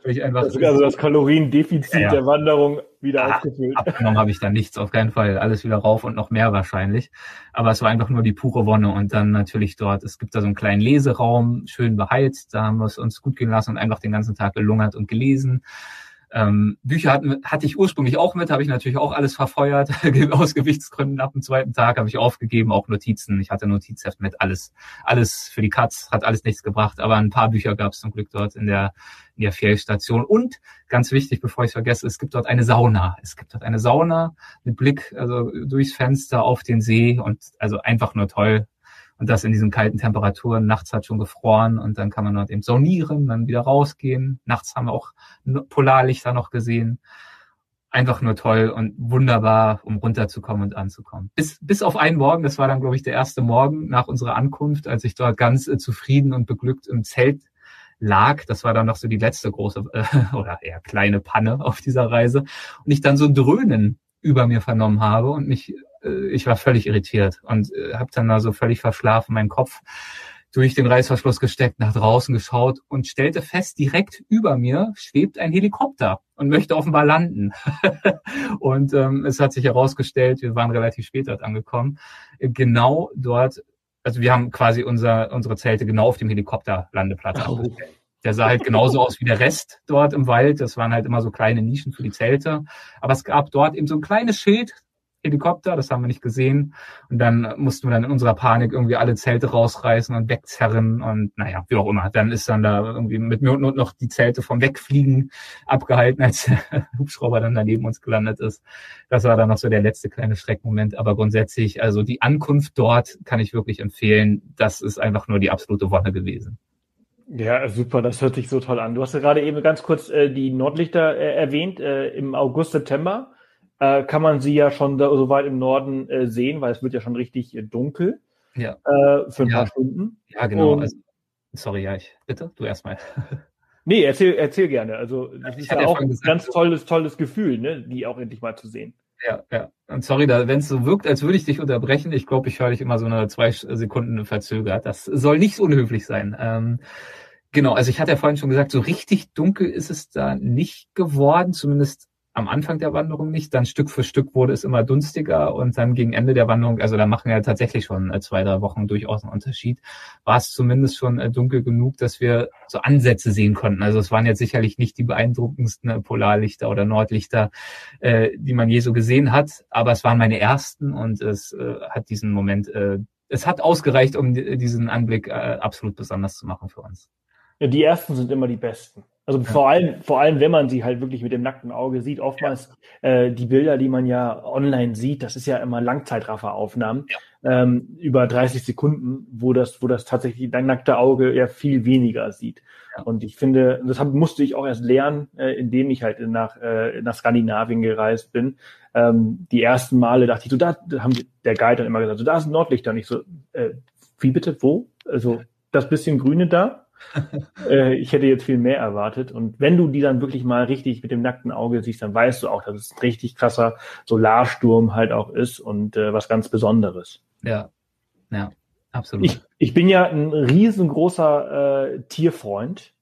Also das Kaloriendefizit der Wanderung wieder aufgefüllt. Abgenommen habe ich dann nichts, auf keinen Fall. Alles wieder rauf und noch mehr wahrscheinlich. Aber es war einfach nur die pure Wonne. Und dann natürlich dort, es gibt da so einen kleinen Leseraum, schön beheizt. Da haben wir es uns gut gehen lassen und einfach den ganzen Tag gelungert und gelesen. Bücher hatte ich ursprünglich auch mit, habe ich natürlich auch alles verfeuert. Aus Gewichtsgründen ab dem zweiten Tag habe ich aufgegeben, auch Notizen. Ich hatte Notizheft mit, alles für die Katz, hat alles nichts gebracht. Aber ein paar Bücher gab es zum Glück dort in der Ferienstation. Und ganz wichtig, bevor ich es vergesse, es gibt dort eine Sauna. Es gibt dort eine Sauna mit Blick also durchs Fenster auf den See und also einfach nur toll. Und das in diesen kalten Temperaturen. Nachts hat schon gefroren und dann kann man dort eben saunieren, dann wieder rausgehen. Nachts haben wir auch Polarlichter noch gesehen. Einfach nur toll und wunderbar, um runterzukommen und anzukommen. Bis auf einen Morgen, das war dann, glaube ich, der erste Morgen nach unserer Ankunft, als ich dort ganz zufrieden und beglückt im Zelt lag. Das war dann noch so die letzte große oder eher kleine Panne auf dieser Reise. Und ich dann so ein Dröhnen über mir vernommen habe und ich war völlig irritiert und habe dann da so völlig verschlafen meinen Kopf durch den Reißverschluss gesteckt, nach draußen geschaut und stellte fest, direkt über mir schwebt ein Helikopter und möchte offenbar landen. Und es hat sich herausgestellt, wir waren relativ spät dort angekommen, genau dort, also wir haben quasi unsere Zelte genau auf dem Helikopterlandeplatz aufgestellt. Der sah halt genauso aus wie der Rest dort im Wald. Das waren halt immer so kleine Nischen für die Zelte. Aber es gab dort eben so ein kleines Schild, Helikopter, das haben wir nicht gesehen. Und dann mussten wir dann in unserer Panik irgendwie alle Zelte rausreißen und wegzerren und naja, wie auch immer. Dann ist dann da irgendwie mit mir und noch die Zelte vom Wegfliegen abgehalten, als der Hubschrauber dann daneben uns gelandet ist. Das war dann noch so der letzte kleine Schreckmoment. Aber grundsätzlich, also die Ankunft dort kann ich wirklich empfehlen. Das ist einfach nur die absolute Wonne gewesen. Ja, super, das hört sich so toll an. Du hast ja gerade eben ganz kurz die Nordlichter erwähnt. Im August, September kann man sie ja schon so weit im Norden sehen, weil es wird ja schon richtig dunkel Ja. für ein paar Stunden. Ja, genau. Also, sorry, bitte, du erstmal. Nee, erzähl gerne. Also das ist ja auch ein ganz tolles Gefühl, ne, die auch endlich mal zu sehen. Ja. Und sorry, wenn es so wirkt, als würde ich dich unterbrechen, ich glaube, ich höre dich immer so 2 Sekunden verzögert. Das soll nicht unhöflich sein. Genau, also ich hatte ja vorhin schon gesagt, so richtig dunkel ist es da nicht geworden, zumindest am Anfang der Wanderung nicht. Dann Stück für Stück wurde es immer dunstiger und dann gegen Ende der Wanderung, also da machen wir tatsächlich schon 2-3 Wochen durchaus einen Unterschied, war es zumindest schon dunkel genug, dass wir so Ansätze sehen konnten. Also es waren jetzt sicherlich nicht die beeindruckendsten Polarlichter oder Nordlichter, die man je so gesehen hat, aber es waren meine ersten und es hat diesen Moment, es hat ausgereicht, um diesen Anblick absolut besonders zu machen für uns. Ja, die ersten sind immer die besten. Also vor allem, wenn man sie halt wirklich mit dem nackten Auge sieht. Oftmals die Bilder, die man ja online sieht, das ist ja immer Langzeitrafferaufnahmen über 30 Sekunden, wo das tatsächlich dein nackte Auge ja viel weniger sieht. Ja. Und ich finde, musste ich auch erst lernen, indem ich halt nach Skandinavien gereist bin. Die ersten Male dachte ich so, da haben der Guide dann immer gesagt, so da ist ein Nordlichter. Und ich so, wie bitte, wo? Also das bisschen Grüne da? Ich hätte jetzt viel mehr erwartet. Und wenn du die dann wirklich mal richtig mit dem nackten Auge siehst, dann weißt du auch, dass es ein richtig krasser Solarsturm halt auch ist und was ganz Besonderes. Ja, absolut. Ich bin ja ein riesengroßer Tierfreund.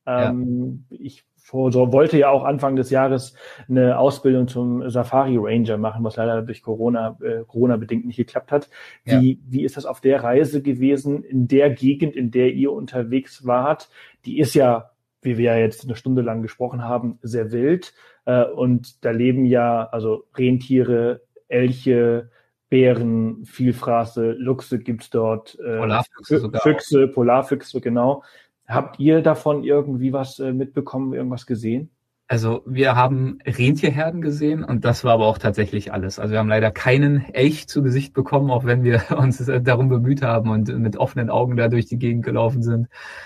Ich wollte ja auch Anfang des Jahres eine Ausbildung zum Safari Ranger machen, was leider durch Corona bedingt nicht geklappt hat. Wie ist das auf der Reise gewesen, in der Gegend, in der ihr unterwegs wart? Die ist ja, wie wir ja jetzt eine Stunde lang gesprochen haben, sehr wild. Und da leben ja also Rentiere, Elche, Bären, Vielfraße, Luchse gibt's dort, Füchse, Polarfüchse, genau. Habt ihr davon irgendwie was mitbekommen, irgendwas gesehen? Also wir haben Rentierherden gesehen und das war aber auch tatsächlich alles. Also wir haben leider keinen Elch zu Gesicht bekommen, auch wenn wir uns darum bemüht haben und mit offenen Augen da durch die Gegend gelaufen sind.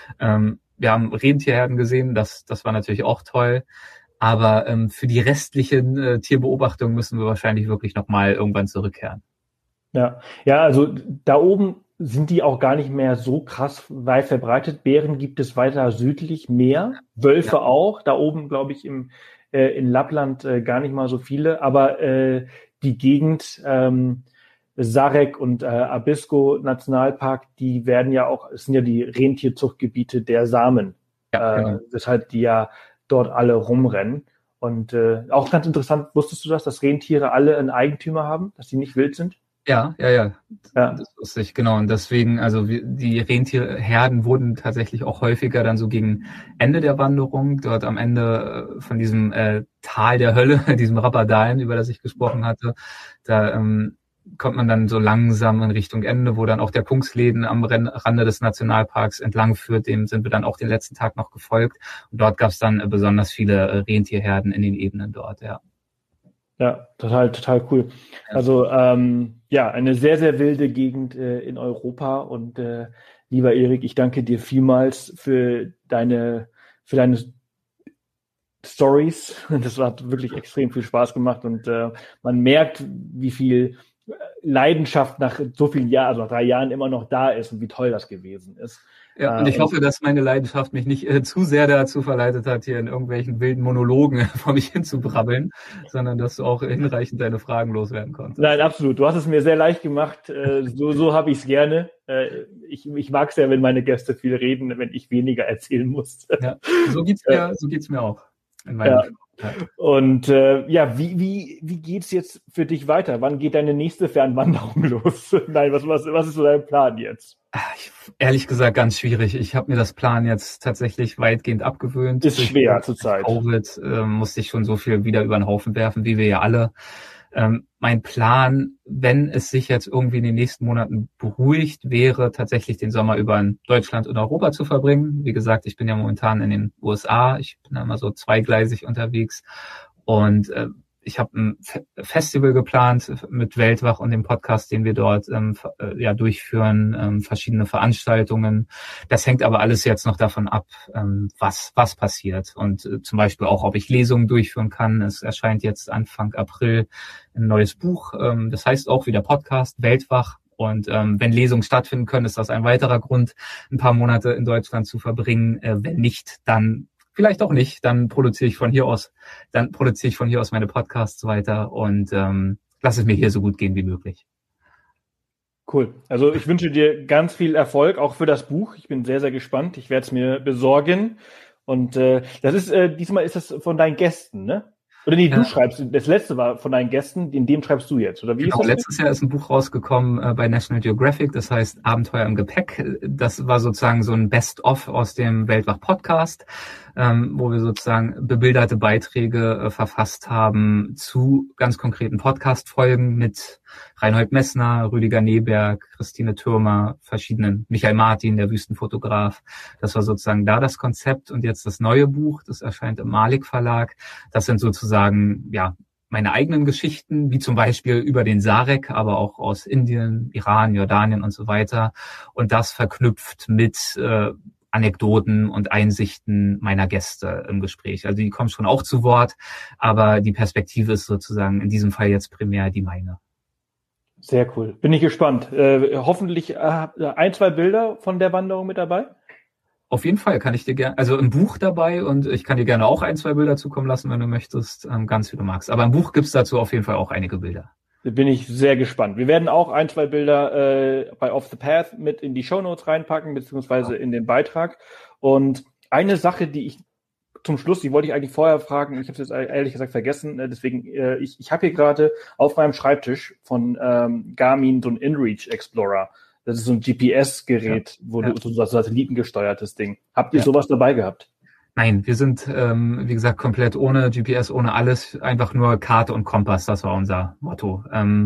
Wir haben Rentierherden gesehen, das war natürlich auch toll. Aber für die restlichen Tierbeobachtungen müssen wir wahrscheinlich wirklich nochmal irgendwann zurückkehren. Ja, also da oben sind die auch gar nicht mehr so krass weit verbreitet. Bären gibt es weiter südlich mehr, Wölfe auch. Da oben, glaube ich, in Lappland gar nicht mal so viele. Aber die Gegend Sarek und Abisko Nationalpark, die werden ja auch, es sind ja die Rentierzuchtgebiete der Samen. Genau. Weshalb die ja dort alle rumrennen. Und auch ganz interessant, wusstest du das, dass Rentiere alle einen Eigentümer haben, dass die nicht wild sind? Ja. Ja. Das wusste ich, genau. Und deswegen, also die Rentierherden wurden tatsächlich auch häufiger dann so gegen Ende der Wanderung, dort am Ende von diesem Tal der Hölle, diesem Rapadalen, über das ich gesprochen hatte, da kommt man dann so langsam in Richtung Ende, wo dann auch der Kungsläden am Rande des Nationalparks entlang führt. Dem sind wir dann auch den letzten Tag noch gefolgt. Und dort gab es dann besonders viele Rentierherden in den Ebenen dort, ja. Ja, total cool. Also eine sehr, sehr wilde Gegend in Europa und lieber Erik, ich danke dir vielmals für deine Stories. Das hat wirklich extrem viel Spaß gemacht und man merkt, wie viel Leidenschaft nach so vielen Jahren, also nach 3 Jahren immer noch da ist und wie toll das gewesen ist. Ja, und ich hoffe, dass meine Leidenschaft mich nicht zu sehr dazu verleitet hat, hier in irgendwelchen wilden Monologen vor mich hin zu brabbeln, sondern dass du auch hinreichend deine Fragen loswerden konntest. Nein, absolut. Du hast es mir sehr leicht gemacht. So habe ich es gerne. Ich mag es ja, wenn meine Gäste viel reden, wenn ich weniger erzählen muss. Ja, so geht's mir auch. In meinem Leben. Und wie geht's jetzt für dich weiter? Wann geht deine nächste Fernwanderung los? Nein, was ist so dein Plan jetzt? Ehrlich gesagt, ganz schwierig. Ich habe mir das Plan jetzt tatsächlich weitgehend abgewöhnt. Ist schwer zurzeit. Covid musste ich schon so viel wieder über den Haufen werfen, wie wir ja alle. Mein Plan, wenn es sich jetzt irgendwie in den nächsten Monaten beruhigt, wäre tatsächlich den Sommer über in Deutschland und Europa zu verbringen. Wie gesagt, ich bin ja momentan in den USA. Ich bin immer so zweigleisig unterwegs und ich habe ein Festival geplant mit Weltwach und dem Podcast, den wir dort durchführen, verschiedene Veranstaltungen. Das hängt aber alles jetzt noch davon ab, was passiert. Und zum Beispiel auch, ob ich Lesungen durchführen kann. Es erscheint jetzt Anfang April ein neues Buch. Das heißt auch wieder Podcast, Weltwach. Und wenn Lesungen stattfinden können, ist das ein weiterer Grund, ein paar Monate in Deutschland zu verbringen. Wenn nicht, dann vielleicht auch nicht, dann produziere ich von hier aus meine Podcasts weiter und lasse es mir hier so gut gehen wie möglich. Cool. Also ich wünsche dir ganz viel Erfolg, auch für das Buch. Ich bin sehr, sehr gespannt. Ich werde es mir besorgen. Und diesmal ist das von deinen Gästen, ne? Oder nee, du schreibst, das letzte war von deinen Gästen, in dem schreibst du jetzt, oder wie ist das? Letztes Jahr ist ein Buch rausgekommen bei National Geographic, das heißt Abenteuer im Gepäck. Das war sozusagen so ein Best-of aus dem Weltwach-Podcast, wo wir sozusagen bebilderte Beiträge verfasst haben zu ganz konkreten Podcast-Folgen mit Reinhold Messner, Rüdiger Neberg, Christine Thürmer, verschiedenen, Michael Martin, der Wüstenfotograf. Das war sozusagen da das Konzept. Und jetzt das neue Buch, das erscheint im Malik Verlag. Das sind sozusagen, meine eigenen Geschichten, wie zum Beispiel über den Sarek, aber auch aus Indien, Iran, Jordanien und so weiter. Und das verknüpft mit Anekdoten und Einsichten meiner Gäste im Gespräch. Also die kommen schon auch zu Wort, aber die Perspektive ist sozusagen in diesem Fall jetzt primär die meine. Sehr cool. Bin ich gespannt. Hoffentlich 1, 2 Bilder von der Wanderung mit dabei? Auf jeden Fall kann ich dir gerne, also ein Buch dabei und ich kann dir gerne auch 1, 2 Bilder zukommen lassen, wenn du möchtest, ganz wie du magst. Aber im Buch gibt's dazu auf jeden Fall auch einige Bilder. Bin ich sehr gespannt. Wir werden auch 1, 2 Bilder bei Off the Path mit in die Shownotes reinpacken, beziehungsweise in den Beitrag. Und eine Sache, die ich zum Schluss, die wollte ich eigentlich vorher fragen, ich habe es jetzt ehrlich gesagt vergessen, deswegen, ich habe hier gerade auf meinem Schreibtisch von Garmin so ein InReach Explorer. Das ist so ein GPS-Gerät, wo du so ein satellitengesteuertes Ding. Habt ihr sowas dabei gehabt? Nein, wir sind, wie gesagt, komplett ohne GPS, ohne alles, einfach nur Karte und Kompass, das war unser Motto.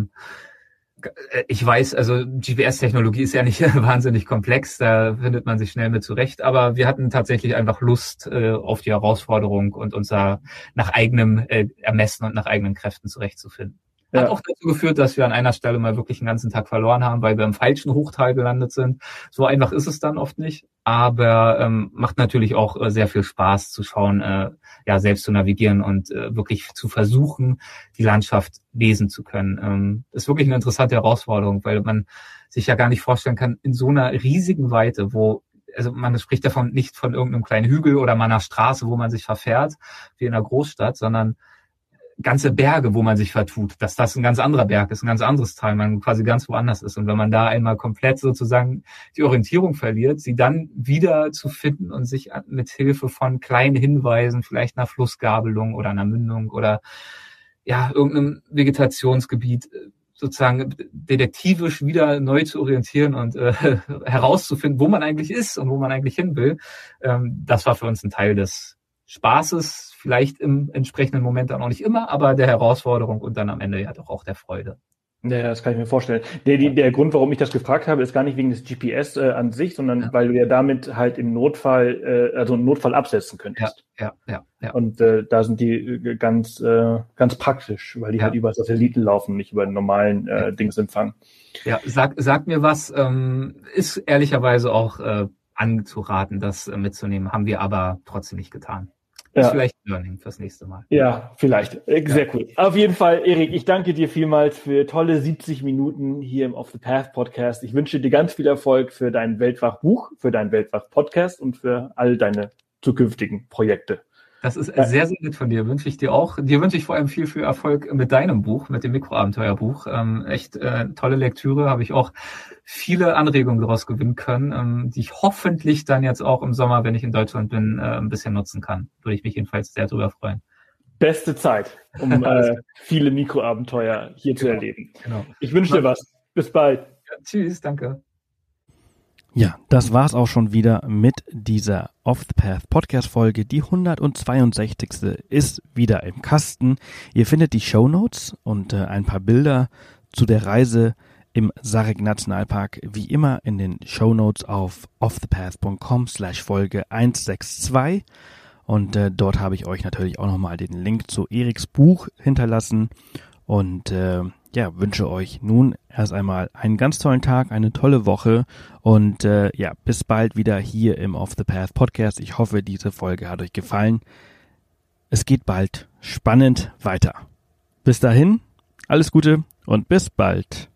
Ich weiß, also GPS-Technologie ist ja nicht wahnsinnig komplex, da findet man sich schnell mit zurecht, aber wir hatten tatsächlich einfach Lust auf die Herausforderung und uns da nach eigenem Ermessen und nach eigenen Kräften zurechtzufinden. Hat auch dazu geführt, dass wir an einer Stelle mal wirklich einen ganzen Tag verloren haben, weil wir im falschen Hochtal gelandet sind. So einfach ist es dann oft nicht, aber macht natürlich auch sehr viel Spaß zu schauen, selbst zu navigieren und wirklich zu versuchen, die Landschaft lesen zu können. Ist wirklich eine interessante Herausforderung, weil man sich ja gar nicht vorstellen kann, in so einer riesigen Weite, also man spricht davon nicht von irgendeinem kleinen Hügel oder mal einer Straße, wo man sich verfährt, wie in einer Großstadt, sondern ganze Berge, wo man sich vertut, dass das ein ganz anderer Berg ist, ein ganz anderes Tal, man quasi ganz woanders ist. Und wenn man da einmal komplett sozusagen die Orientierung verliert, sie dann wieder zu finden und sich mit Hilfe von kleinen Hinweisen, vielleicht einer Flussgabelung oder einer Mündung oder irgendeinem Vegetationsgebiet sozusagen detektivisch wieder neu zu orientieren und herauszufinden, wo man eigentlich ist und wo man eigentlich hin will. Das war für uns ein Teil des Spaßes, vielleicht im entsprechenden Moment dann auch nicht immer, aber der Herausforderung und dann am Ende ja doch auch der Freude. Ja, das kann ich mir vorstellen. Der Grund, warum ich das gefragt habe, ist gar nicht wegen des GPS an sich, sondern weil du ja damit halt im Notfall, also einen Notfall absetzen könntest. Ja. Und da sind die ganz praktisch, weil die halt über Satelliten laufen, nicht über einen normalen Dingsempfang. Ja, sag mir was, ist ehrlicherweise auch anzuraten, das mitzunehmen, haben wir aber trotzdem nicht getan. Ist vielleicht ein Learning fürs nächste Mal. Ja, vielleicht. Sehr cool. Auf jeden Fall, Erik, ich danke dir vielmals für tolle 70 Minuten hier im Off the Path Podcast. Ich wünsche dir ganz viel Erfolg für dein Weltwach-Buch, für deinen Weltwach-Podcast und für all deine zukünftigen Projekte. Das ist sehr, sehr nett von dir. Wünsche ich dir auch. Dir wünsche ich vor allem viel, viel Erfolg mit deinem Buch, mit dem Mikroabenteuerbuch. Echt tolle Lektüre. Habe ich auch viele Anregungen daraus gewinnen können, die ich hoffentlich dann jetzt auch im Sommer, wenn ich in Deutschland bin, ein bisschen nutzen kann. Würde ich mich jedenfalls sehr drüber freuen. Beste Zeit, um viele Mikroabenteuer hier zu erleben. Genau. Ich wünsche dir was. Bis bald. Ja, tschüss, danke. Ja, das war's auch schon wieder mit dieser Off the Path Podcast Folge. Die 162. ist wieder im Kasten. Ihr findet die Shownotes und ein paar Bilder zu der Reise im Sarek Nationalpark wie immer in den Shownotes auf offthepath.com/Folge 162. Und dort habe ich euch natürlich auch nochmal den Link zu Eriks Buch hinterlassen. Und wünsche euch nun erst einmal einen ganz tollen Tag, eine tolle Woche und bis bald wieder hier im Off the Path Podcast. Ich hoffe, diese Folge hat euch gefallen. Es geht bald spannend weiter. Bis dahin, alles Gute und bis bald.